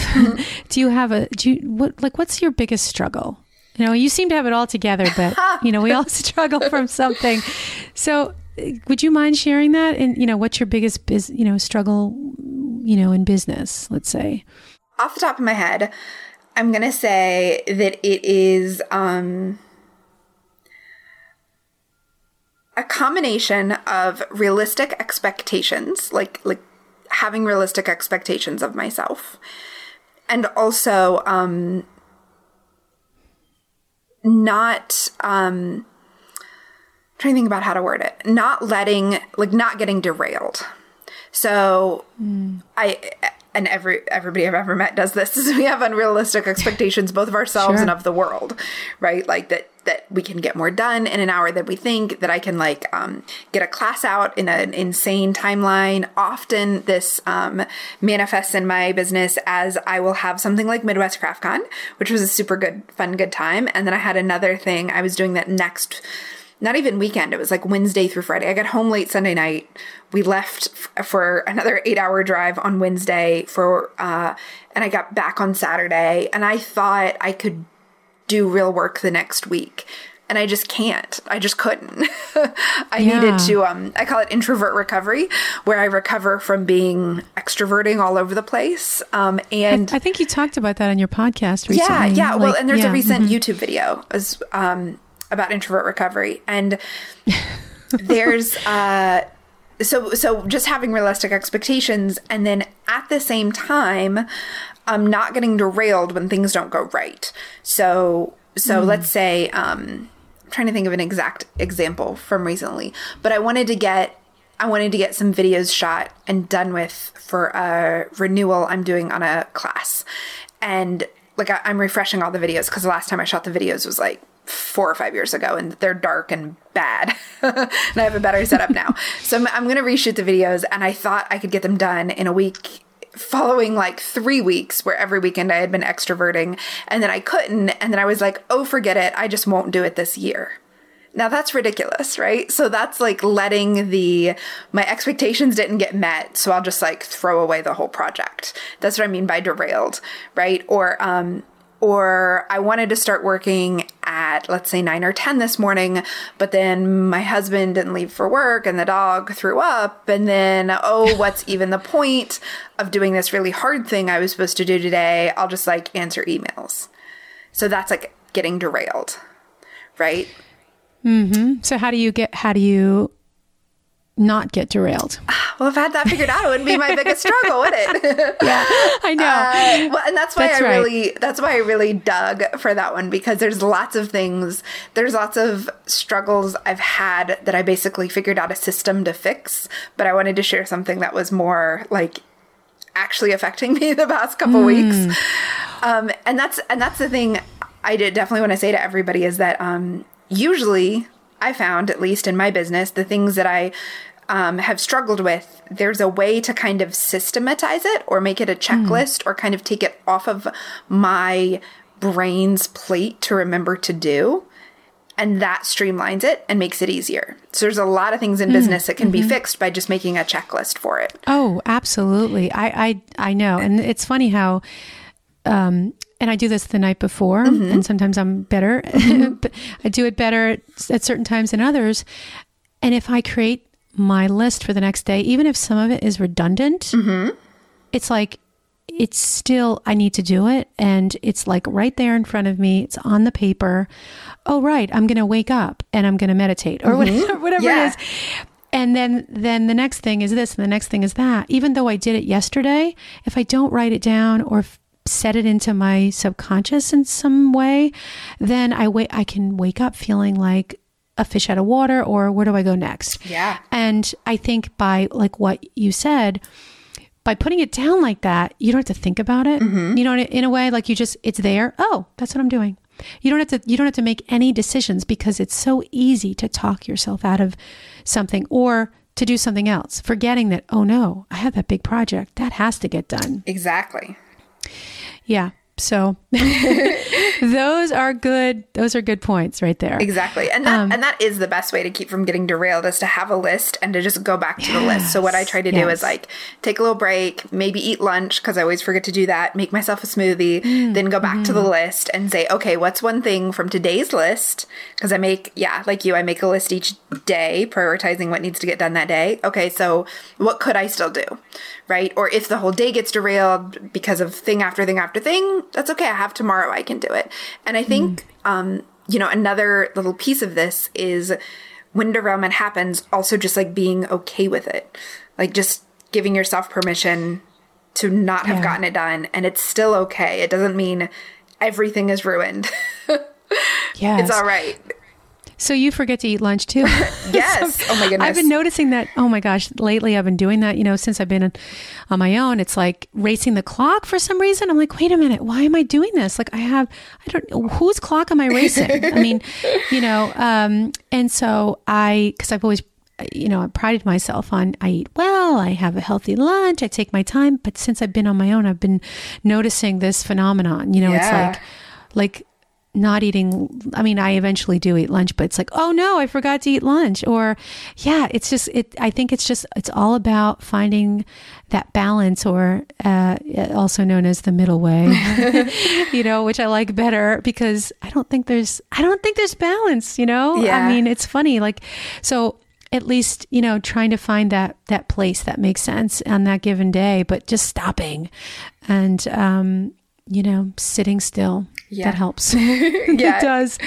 What's your biggest struggle? You seem to have it all together, but we all struggle from something. So would you mind sharing that? And, what's your biggest, struggle, in business, let's say? Off the top of my head, I'm going to say that it is, a combination of realistic expectations, like having realistic expectations of myself, and also not trying to think about how to word it, not getting derailed. So everybody I've ever met does this, is we have unrealistic expectations, both of ourselves and of the world, right? Like that we can get more done in an hour than we think, that I can get a class out in an insane timeline. Often this manifests in my business as I will have something like Midwest Craft Con, which was a super good time. And then I had another thing I was doing that next, not even weekend. It was like Wednesday through Friday. I got home late Sunday night. We left for another 8-hour drive on Wednesday and I got back on Saturday, and I thought I could do real work the next week. And I just can't. I just couldn't. I needed to, I call it introvert recovery, where I recover from being extroverting all over the place. And I think you talked about that on your podcast recently. Yeah. Well, and there's a recent YouTube video about introvert recovery. And there's, so just having realistic expectations, and then at the same time, not getting derailed when things don't go right. So let's say, I'm trying to think of an exact example from recently, but I wanted to get some videos shot and done with for a renewal I'm doing on a class. And I'm refreshing all the videos, because the last time I shot the videos was 4 or 5 years ago, and they're dark and bad. And I have a better setup now. So I'm going to reshoot the videos, and I thought I could get them done in a week, following 3 weeks where every weekend I had been extroverting, and then I couldn't. And then I was like, oh, forget it. I just won't do it this year. Now that's ridiculous, right? So that's letting my expectations didn't get met, so I'll just throw away the whole project. That's what I mean by derailed, right? Or I wanted to start working at, let's say, 9 or 10 this morning, but then my husband didn't leave for work and the dog threw up. And then, what's even the point of doing this really hard thing I was supposed to do today? I'll just answer emails. So that's getting derailed, right? Mm-hmm. So how do you not get derailed? Well, if I had that figured out, it wouldn't be my biggest struggle, would it? Yeah, I know. Well, and that's why I really dug for that one, because there's lots of struggles I've had that I basically figured out a system to fix, but I wanted to share something that was more actually affecting me the past couple weeks. And that's the thing I definitely want to say to everybody, is that usually I found, at least in my business, the things that I have struggled with, there's a way to kind of systematize it, or make it a checklist, or kind of take it off of my brain's plate to remember to do. And that streamlines it and makes it easier. So there's a lot of things in business that can be fixed by just making a checklist for it. Oh, absolutely. I know. And it's funny how and I do this the night before, and sometimes I'm better, but I do it better at certain times than others. And if I create my list for the next day, even if some of it is redundant, it's like, it's still, I need to do it. And it's like right there in front of me. It's on the paper. Oh, right. I'm going to wake up and I'm going to meditate or whatever it is. And then the next thing is this and the next thing is that. Even though I did it yesterday, if I don't write it down or set it into my subconscious in some way, then I can wake up feeling like a fish out of water, or where do I go next? Yeah. And I think by like what you said, by putting it down like that, you don't have to think about it. You know, in a way, like it's there. Oh, that's what I'm doing. You don't have to make any decisions because it's so easy to talk yourself out of something or to do something else, forgetting that, oh no, I have that big project that has to get done. Exactly. Yeah. So those are good points right there. Exactly. And that is the best way to keep from getting derailed, is to have a list and to just go back to the list. So what I try to do is like take a little break, maybe eat lunch, because I always forget to do that, make myself a smoothie, then go back to the list and say, okay, what's one thing from today's list? Because I make a list each day, prioritizing what needs to get done that day. Okay, so what could I still do? Right? Or if the whole day gets derailed because of thing after thing after thing, that's okay. I have tomorrow. I can do it. And I think, another little piece of this is when derailment happens, also just like being okay with it. Like just giving yourself permission to not have gotten it done. And it's still okay. It doesn't mean everything is ruined. It's all right. So you forget to eat lunch too? Yes. Oh my goodness. I've been noticing that. Oh my gosh. Lately I've been doing that, since I've been on my own. It's like racing the clock for some reason. I'm like, wait a minute. Why am I doing this? Like whose clock am I racing? I mean, and so because I've always, I prided myself on, I eat well, I have a healthy lunch, I take my time. But since I've been on my own, I've been noticing this phenomenon, it's like not eating. I mean, I eventually do eat lunch, but it's like, oh no, I forgot to eat lunch. Or it's just, I think it's all about finding that balance, or also known as the middle way, which I like better because I don't think there's balance, I mean, it's funny. Like, so at least, trying to find that place that makes sense on that given day, but just stopping and, sitting still. Yeah. That helps. It does.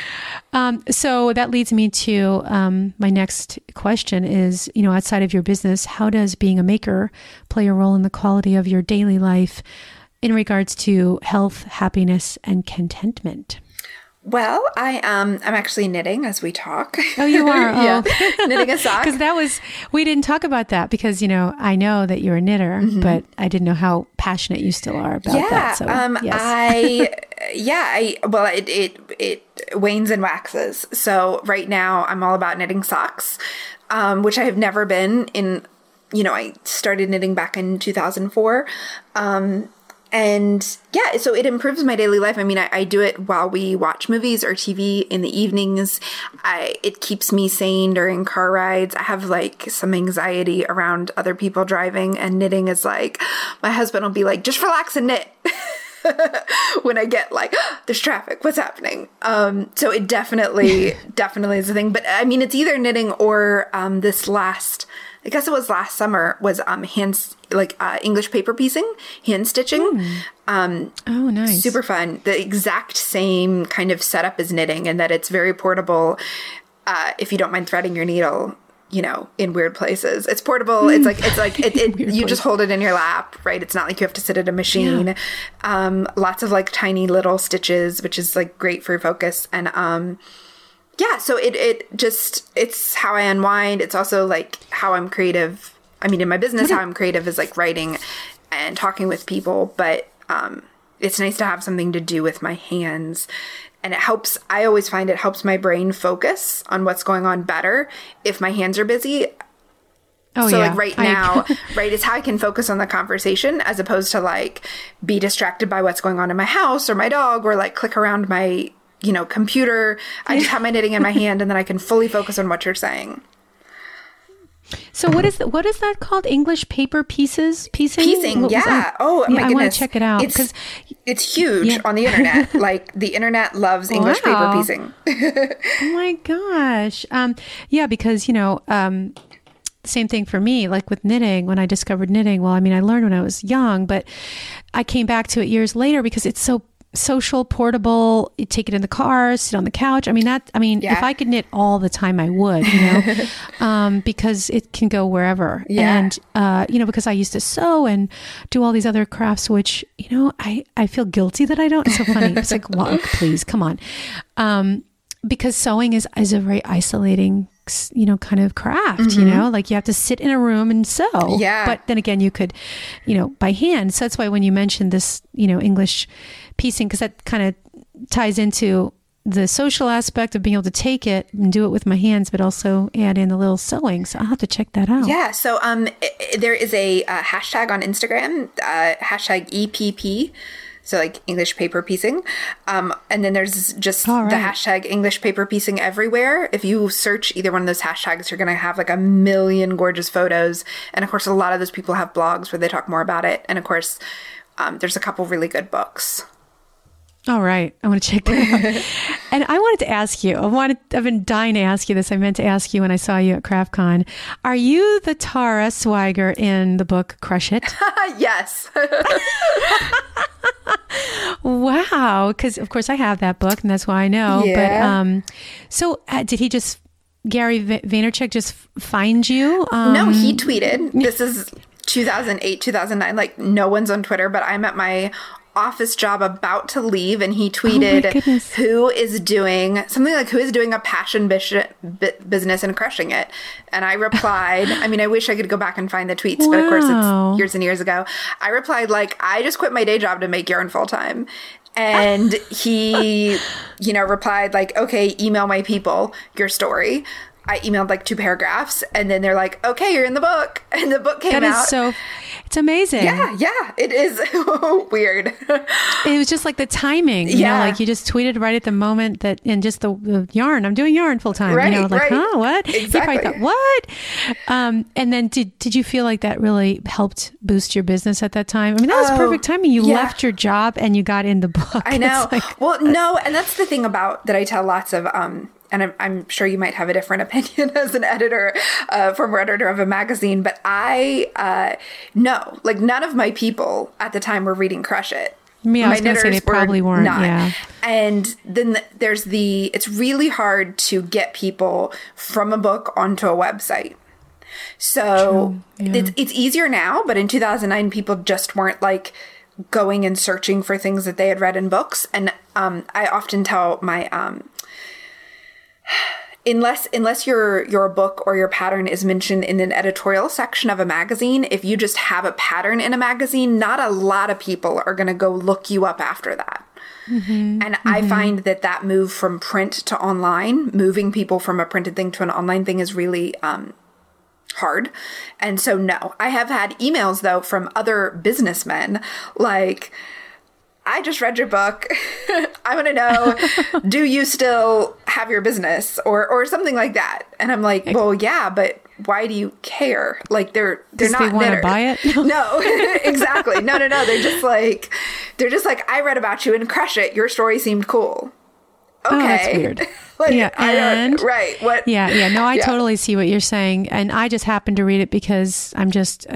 So that leads me to my next question is, outside of your business, how does being a maker play a role in the quality of your daily life in regards to health, happiness, and contentment? Well, I'm actually knitting as we talk. Oh, you are? Yeah. Knitting a sock. Because we didn't talk about that because, I know that you're a knitter, but I didn't know how passionate you still are about that. So, it wanes and waxes. So right now I'm all about knitting socks, which I have never been in. I started knitting back in 2004. And yeah, so it improves my daily life. I mean, I do it while we watch movies or TV in the evenings. It keeps me sane during car rides. I have like some anxiety around other people driving, and knitting is like, my husband will be like, just relax and knit. When I get like, there's traffic, what's happening? So it definitely is a thing. But I mean, it's either knitting or I guess it was last summer, was English paper piecing, hand stitching. Oh, nice. Super fun. The exact same kind of setup as knitting, and that it's very portable if you don't mind threading your needle, in weird places. It's portable. It's like you just hold it in your lap, right? It's not like you have to sit at a machine. Yeah. Lots of like tiny little stitches, which is like great for focus. And so it's how I unwind. It's also like how I'm creative. I mean, in my business, how I'm creative is like writing and talking with people, but it's nice to have something to do with my hands. And it helps, I always find it helps my brain focus on what's going on better if my hands are busy. Oh, so yeah. like right now, right, it's how I can focus on the conversation as opposed to like be distracted by what's going on in my house or my dog, or like click around my computer. I just have my knitting in my hand, and then I can fully focus on what you're saying. So what is that called? English paper piecing? Piecing, yeah. Oh my goodness. I want to check it out because it's huge on the internet. Like the internet loves English paper piecing. Oh my gosh. Yeah, because same thing for me, like with knitting, when I discovered knitting. Well, I mean, I learned when I was young, but I came back to it years later because it's so social, portable. You take it in the car, sit on the couch. If I could knit all the time, I would, because it can go wherever. Yeah. And, because I used to sew and do all these other crafts, which, I feel guilty that I don't. It's so funny. It's like, well, please, come on. Because sewing is a very isolating, kind of craft, like you have to sit in a room and sew. Yeah. But then again, you could, by hand. So that's why when you mentioned this, English piecing, because that kind of ties into the social aspect of being able to take it and do it with my hands, but also add in the little sewing. So I'll have to check that out. Yeah. So there is a hashtag on Instagram, hashtag EPP. So like English paper piecing. And then there's just the hashtag English paper piecing everywhere. If you search either one of those hashtags, you're going to have like a million gorgeous photos. And of course, a lot of those people have blogs where they talk more about it. And of course, there's a couple really good books. All right. I want to check that out. And I wanted to ask you, I've been dying to ask you this. I meant to ask you when I saw you at CraftCon. Are you the Tara Swigert in the book Crush It? Yes. Wow. Because of course I have that book and that's why I know. Yeah. But so did he just, Gary Vaynerchuk just find you? No, he tweeted. This is 2008, 2009. Like no one's on Twitter, but I'm at my office job about to leave and he tweeted who is doing a passion business and crushing it. And I replied, I wish I could go back and find the tweets, but of course it's years and years ago. I replied like, I just quit my day job to make yarn full time. And he, replied like, okay, email my people your story. I emailed like 2 paragraphs and then they're like, okay, you're in the book. And the book came out. It's amazing. Yeah, it is weird. It was just like the timing, like you just tweeted right at the moment that, and just the yarn, I'm doing yarn full time, huh, what? Exactly. You probably thought, what? And then did you feel like that really helped boost your business at that time? That was perfect timing. You left your job and you got in the book. I know. Well, no. And that's the thing about that I tell lots of, and I'm sure you might have a different opinion as an editor, former editor of a magazine, but no, like none of my people at the time were reading Crush It. I was going to say they probably weren't. Not. Yeah. And then it's really hard to get people from a book onto a website. So it's easier now, but in 2009, people just weren't like going and searching for things that they had read in books. And I often tell my unless your book or your pattern is mentioned in an editorial section of a magazine, if you just have a pattern in a magazine, not a lot of people are going to go look you up after that. Mm-hmm. And I find that move from print to online, moving people from a printed thing to an online thing is really hard. And so, no, I have had emails though from other businessmen like, I just read your book. I want to know, do you still have your business or something like that? And I'm like, well, yeah, but why do you care? Like they're not they want to buy it? No, exactly. No. They're just like, I read about you in Crush It. Your story seemed cool. Okay. Oh, that's weird. Right. What? Yeah. No, I totally see what you're saying. And I just happened to read it because I'm just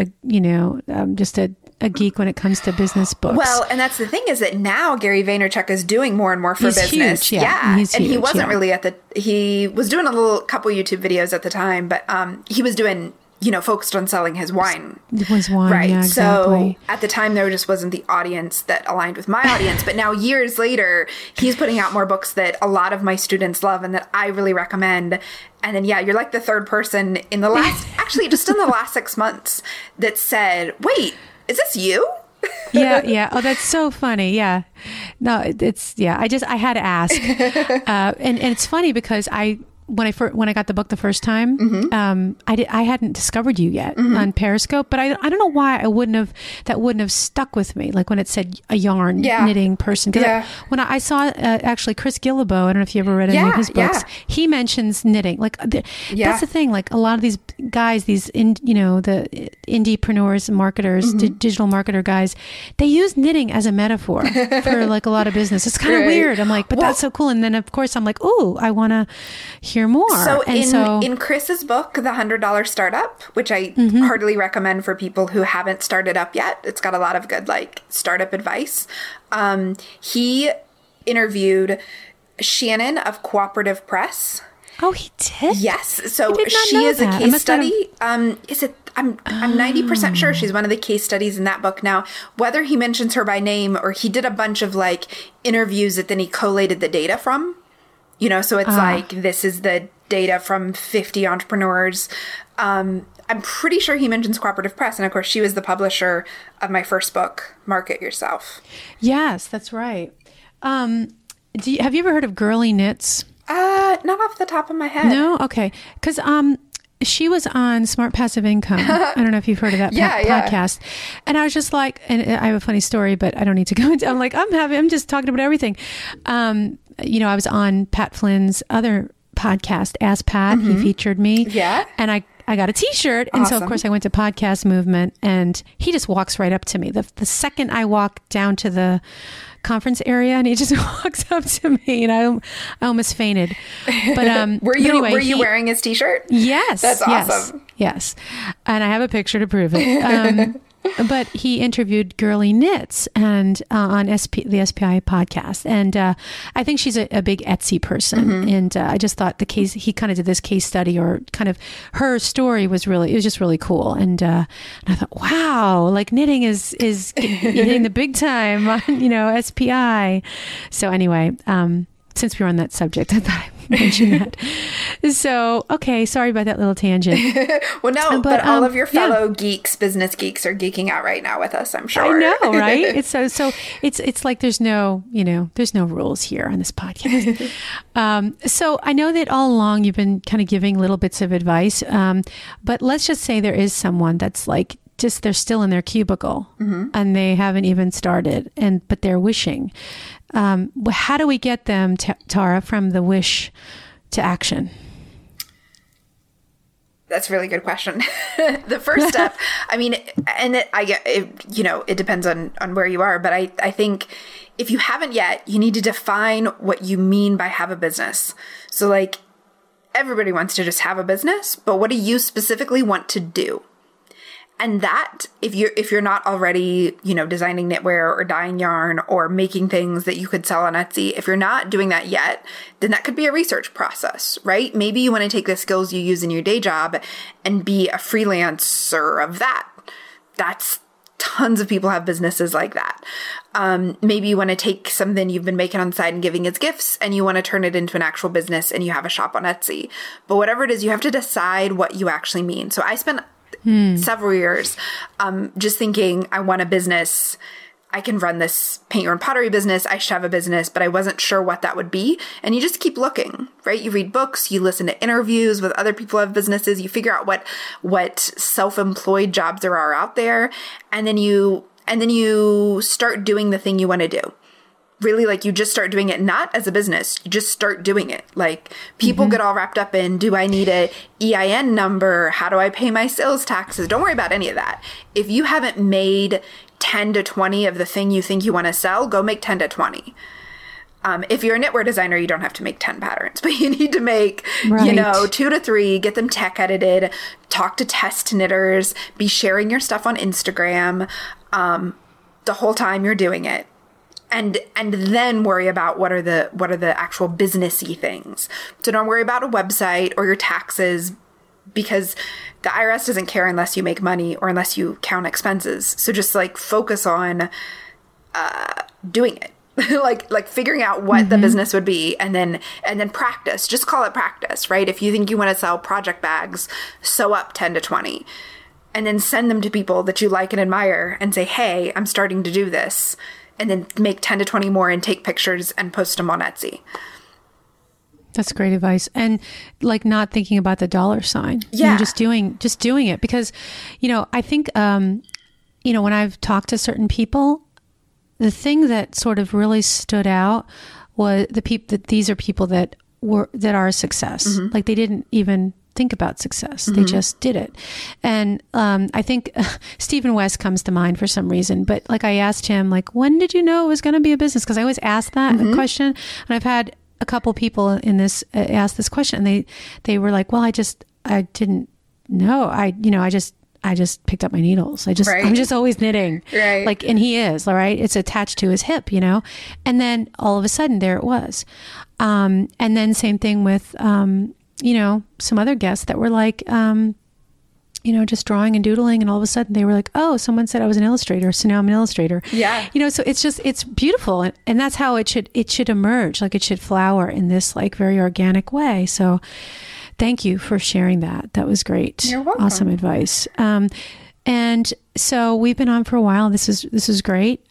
a geek when it comes to business books. Well, and that's the thing is that now Gary Vaynerchuk is doing more and more for business. Huge, He's and huge, he wasn't really he was doing a couple YouTube videos at the time, but he was doing, focused on selling his wine. It was wine, right? Yeah, exactly. So at the time there just wasn't the audience that aligned with my audience, but now years later, he's putting out more books that a lot of my students love and that I really recommend. And then, you're like the third person in the last, just in the last 6 months that said, wait, is this you? Yeah. Oh, that's so funny. Yeah. No, I had to ask. And it's funny because I when I got the book the first time, I hadn't discovered you yet on Periscope, but I don't know why that wouldn't have stuck with me. Like when it said a yarn knitting person. When I saw actually Chris Guillebeau, I don't know if you ever read any of his books. He mentions knitting. Like that's the thing. Like a lot of these guys, the indiepreneurs, marketers, digital marketer guys, they use knitting as a metaphor for like a lot of business. It's kind of weird. I'm like, but that's so cool. And then of course I'm like, oh, I want to hear more. So in Chris's book, The $100 Startup, which I heartily recommend for people who haven't started up yet, it's got a lot of good like startup advice. He interviewed Shannon of Cooperative Press. Oh, he did? Yes. So she is a case study. I'm 90% sure she's one of the case studies in that book. Now, whether he mentions her by name or he did a bunch of like interviews that then he collated the data from, so it's like, this is the data from 50 entrepreneurs. I'm pretty sure he mentions Cooperative Press. And of course, she was the publisher of my first book, Market Yourself. Yes, that's right. Have you ever heard of Girly Knits? Not off the top of my head. No? Okay. Because she was on Smart Passive Income. I don't know if you've heard of that podcast. And I was just like, and I have a funny story, but I don't need to go into. I'm like, I'm just talking about everything. I was on Pat Flynn's other podcast, Ask Pat. He featured me. Yeah. And I got a t-shirt. And so of course I went to Podcast Movement and he just walks right up to me. The second I walk down to the conference area and he just walks up to me and I almost fainted. But were you wearing his t-shirt? Yes. That's awesome. Yes. And I have a picture to prove it. But he interviewed Girly Knits and on the SPI podcast. And I think she's a big Etsy person. And I just thought he kind of did this case study, or kind of her story was just really cool. And I thought, wow, like knitting is hitting the big time on, SPI. So anyway, since we were on that subject, I thought I mentioned that. So, okay, sorry about that little tangent. Well, no, but all of your fellow business geeks are geeking out right now with us, I'm sure. I know, right? It's so it's like there's no rules here on this podcast. So I know that all along you've been kind of giving little bits of advice, but let's just say there is someone that's like, they're still in their cubicle and they haven't even started, but they're wishing. How do we get them, Tara, from the wish to action? That's a really good question. The first step, I mean, and it depends on where you are, but I think if you haven't yet, you need to define what you mean by have a business. So like everybody wants to just have a business, but what do you specifically want to do? And that, if you're not already, designing knitwear or dyeing yarn or making things that you could sell on Etsy, if you're not doing that yet, then that could be a research process, right? Maybe you want to take the skills you use in your day job and be a freelancer of that. That's tons of people have businesses like that. Maybe you want to take something you've been making on the side and giving as gifts and you want to turn it into an actual business and you have a shop on Etsy. But whatever it is, you have to decide what you actually mean. So I spent several years just thinking, I want a business. I can run this paint yarn pottery business. I should have a business, but I wasn't sure what that would be. And you just keep looking, right? You read books, you listen to interviews with other people who have businesses, you figure out what self-employed jobs there are out there. And then you start doing the thing you want to do. Really, like you just start doing it, not as a business, you just start doing it. Like people get all wrapped up in, do I need a EIN number? How do I pay my sales taxes? Don't worry about any of that. If you haven't made 10 to 20 of the thing you think you want to sell, go make 10 to 20. If you're a knitwear designer, you don't have to make 10 patterns, but you need to make, 2 to 3, get them tech edited, talk to test knitters, be sharing your stuff on Instagram the whole time you're doing it. And then worry about what are the actual businessy things. So don't worry about a website or your taxes, because the IRS doesn't care unless you make money or unless you count expenses. So just like focus on doing it. like figuring out what the business would be and then practice. Just call it practice, right? If you think you want to sell project bags, sew up 10 to 20 and then send them to people that you like and admire and say, hey, I'm starting to do this. And then make 10 to 20 more and take pictures and post them on Etsy. That's great advice. And like not thinking about the dollar sign. Yeah. You know, just doing it. Because, I think, when I've talked to certain people, the thing that sort of really stood out was that these are people that are a success. Mm-hmm. Like they didn't even think about success. Mm-hmm. They just did it. And I think Stephen West comes to mind for some reason. But like I asked him, like, when did you know it was going to be a business? Because I always ask that question. And I've had a couple people in this ask this question, and they were like, well, I didn't know. I just picked up my needles. I'm just always knitting. Right. Like, and he is, all right. It's attached to his hip, and then all of a sudden there it was. And then same thing with, some other guests that were like, just drawing and doodling. And all of a sudden they were like, oh, someone said I was an illustrator. So now I'm an illustrator. Yeah. So it's beautiful. And that's how it should emerge. Like it should flower in this like very organic way. So thank you for sharing that. That was great. You're welcome. Awesome advice. And so we've been on for a while. This is great.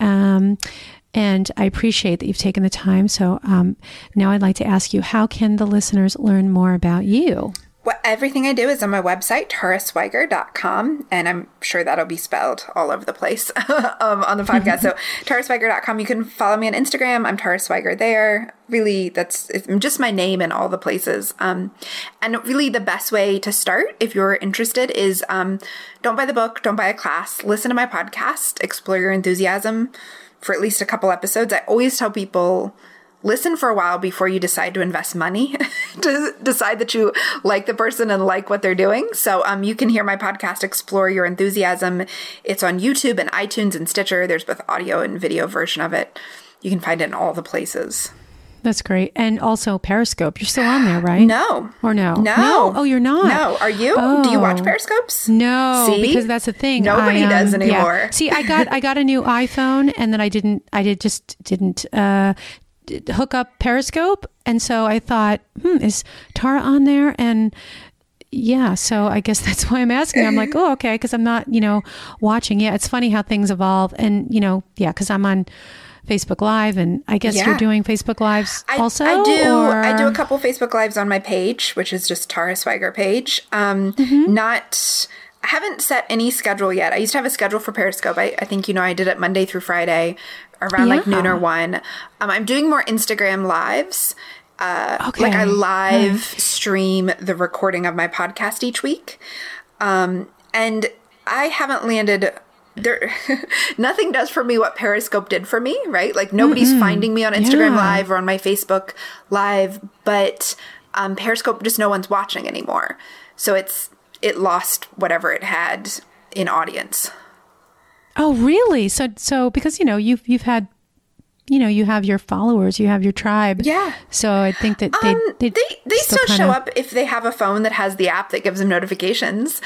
And I appreciate that you've taken the time. So now I'd like to ask you, how can the listeners learn more about you? Well, everything I do is on my website, taraswiger.com, and I'm sure that'll be spelled all over the place on the podcast. So taraswiger.com. You can follow me on Instagram. I'm Tara Swiger there. Really, it's just my name in all the places. And really the best way to start, if you're interested, is don't buy the book, don't buy a class, listen to my podcast, Explore Your Enthusiasm, for at least a couple episodes. I always tell people, listen for a while before you decide to invest money, to decide that you like the person and like what they're doing. So you can hear my podcast, Explore Your Enthusiasm. It's on YouTube and iTunes and Stitcher. There's both audio and video version of it. You can find it in all the places. That's great. And also Periscope. You're still on there, right? No. Or no? No. Oh, you're not? No. Are you? Oh. Do you watch Periscopes? No. See? Because that's the thing. Nobody does anymore. Yeah. See, I got a new iPhone, and then I didn't hook up Periscope. And so I thought, is Tara on there? And yeah, so I guess that's why I'm asking. I'm like, oh, okay. Because I'm not, watching. Yeah. It's funny how things evolve. And, because I'm on Facebook Live, and I guess you're doing Facebook Lives also? I do. I do a couple Facebook Lives on my page, which is just Tara Swiger page. I haven't set any schedule yet. I used to have a schedule for Periscope. I think, I did it Monday through Friday around like noon or 1. I'm doing more Instagram lives. Okay. Like I live stream the recording of my podcast each week. And I haven't landed there. Nothing does for me what Periscope did for me, right? Like nobody's finding me on Instagram Live or on my Facebook Live, but Periscope, just no one's watching anymore. So it lost whatever it had in audience. Oh, really? So because you've had, you have your followers, you have your tribe. Yeah. So I think that they still show up if they have a phone that has the app that gives them notifications.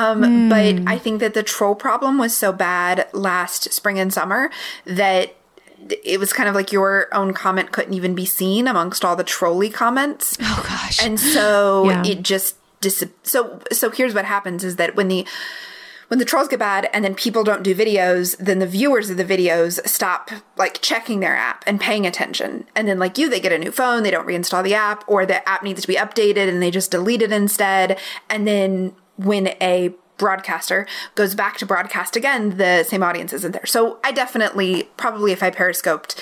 But I think that the troll problem was so bad last spring and summer that it was kind of like your own comment couldn't even be seen amongst all the trolly comments. Oh gosh. And so it just so here's what happens is that when the trolls get bad and then people don't do videos, then the viewers of the videos stop like checking their app and paying attention. And then like they get a new phone, they don't reinstall the app, or the app needs to be updated and they just delete it instead. And then when a broadcaster goes back to broadcast again, the same audience isn't there. So I definitely, probably if I Periscoped,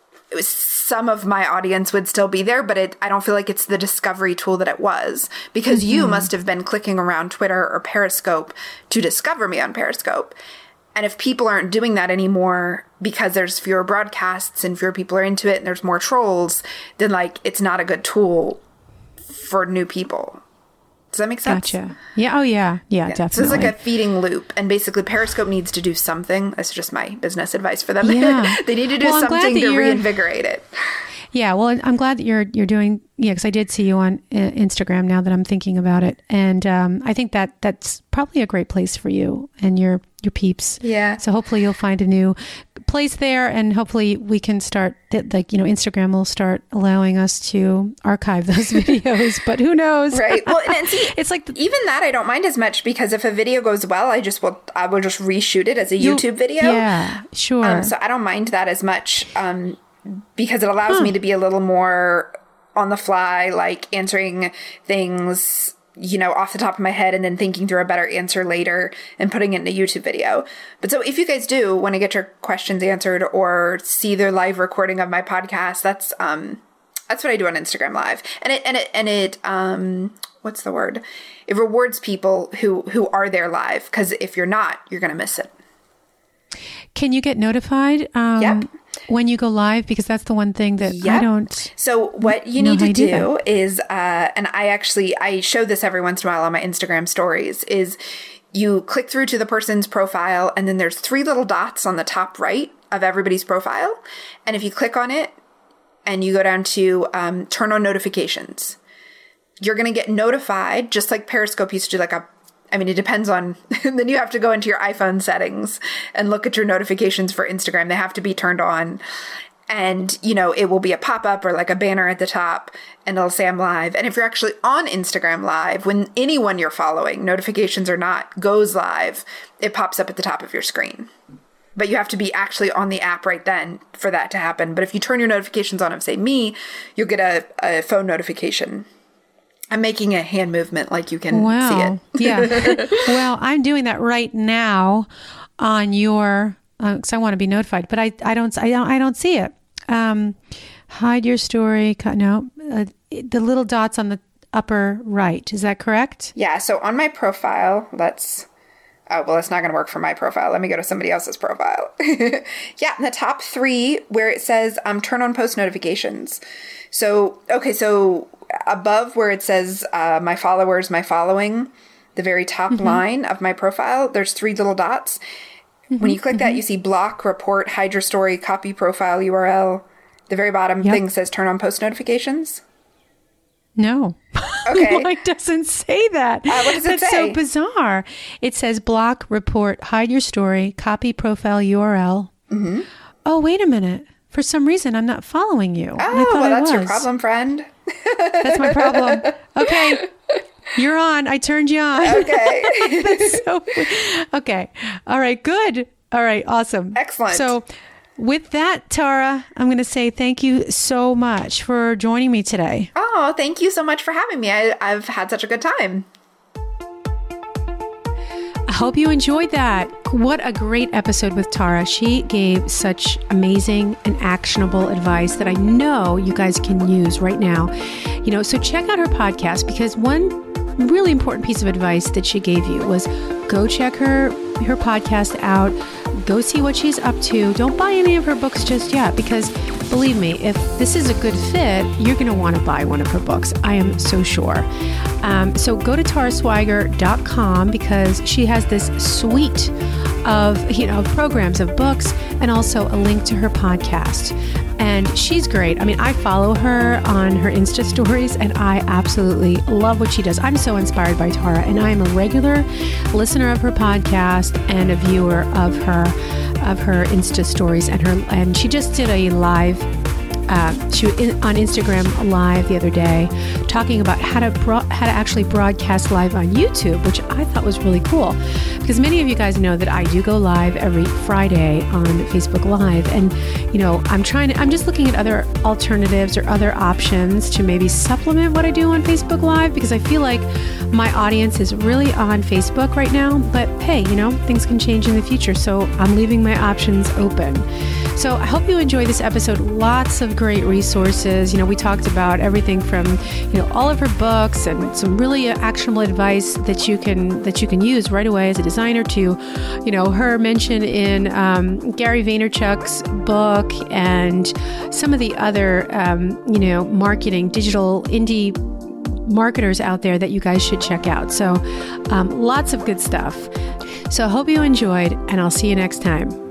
some of my audience would still be there, but I don't feel like it's the discovery tool that it was, because you must have been clicking around Twitter or Periscope to discover me on Periscope. And if people aren't doing that anymore because there's fewer broadcasts and fewer people are into it and there's more trolls, then like it's not a good tool for new people. Does that make sense? Gotcha. Yeah. Oh, yeah. Yeah, definitely. So it's like a feeding loop. And basically, Periscope needs to do something. That's just my business advice for them. Yeah. They need to do something to reinvigorate it. Yeah. Well, I'm glad that you're doing, because I did see you on Instagram now that I'm thinking about it. And I think that's probably a great place for you and your peeps. Yeah. So hopefully you'll find a new place there, and hopefully we can start, Instagram will start allowing us to archive those videos, but who knows? Right. Well, and see, it's like even that I don't mind as much, because if a video goes well, I will just reshoot it as a YouTube video. Yeah, sure. So I don't mind that as much, because it allows me to be a little more on the fly, like answering things, off the top of my head and then thinking through a better answer later and putting it in a YouTube video. But so if you guys do want to get your questions answered or see the live recording of my podcast, that's what I do on Instagram Live. And it what's the word? It rewards people who are there live, because if you're not, you're going to miss it. Can you get notified Yep. when you go live? Because that's the one thing that I don't. So what you need to do is, and I show this every once in a while on my Instagram stories, is you click through to the person's profile, and then there's 3 little dots on the top right of everybody's profile. And if you click on it and you go down to turn on notifications, you're going to get notified, just like Periscope used to do, it depends on, then you have to go into your iPhone settings and look at your notifications for Instagram. They have to be turned on. And, it will be a pop-up or like a banner at the top, and it'll say I'm live. And if you're actually on Instagram Live, when anyone you're following, notifications or not, goes live, it pops up at the top of your screen. But you have to be actually on the app right then for that to happen. But if you turn your notifications on of, say, me, you'll get a phone notification. I'm making a hand movement like you can see it. Yeah. Well, I'm doing that right now on your, because I want to be notified, but I don't see it. Hide your story. The little dots on the upper right. Is that correct? Yeah. So on my profile, it's not going to work for my profile. Let me go to somebody else's profile. Yeah. In the top 3 where it says turn on post notifications. So above where it says my followers, my following, the very top line of my profile, there's 3 little dots. When you click that, you see block, report, hide your story, copy profile URL. The very bottom thing says turn on post notifications. No. Okay. Mine doesn't say that. What does it That's say? so bizarre. It says block, report, hide your story, copy profile URL. Mm-hmm. Oh, wait a minute. For some reason, I'm not following you. Oh, well, that's your problem, friend. That's my problem. Okay. You're on. I turned you on. Okay. That's so okay. All right. Good. All right. Awesome. Excellent. So with that, Tara, I'm going to say thank you so much for joining me today. Oh, thank you so much for having me. I've had such a good time. I hope you enjoyed that. What a great episode with Tara. She gave such amazing and actionable advice that I know you guys can use right now. So check out her podcast, because one really important piece of advice that she gave you was go check her podcast out. Go see what she's up to. Don't buy any of her books just yet, because believe me, if this is a good fit, you're going to want to buy one of her books. I am so sure. So go to taraswiger.com, because she has this suite of programs, of books, and also a link to her podcast. And she's great. I follow her on her Insta stories, and I absolutely love what she does. I'm so inspired by Tara, and I am a regular listener of her podcast and a viewer of her Insta stories, and she just did a live. She was on Instagram Live the other day talking about how to actually broadcast live on YouTube, which I thought was really cool, because many of you guys know that I do go live every Friday on Facebook Live, and I'm just looking at other alternatives or other options to maybe supplement what I do on Facebook Live, because I feel like my audience is really on Facebook right now, but hey, things can change in the future, so I'm leaving my options open. So I hope you enjoyed this episode. Lots of great resources. We talked about everything from, all of her books and some really actionable advice that you can use right away as a designer, to, her mention in Gary Vaynerchuk's book and some of the other, marketing, digital indie marketers out there that you guys should check out. So lots of good stuff. So I hope you enjoyed, and I'll see you next time.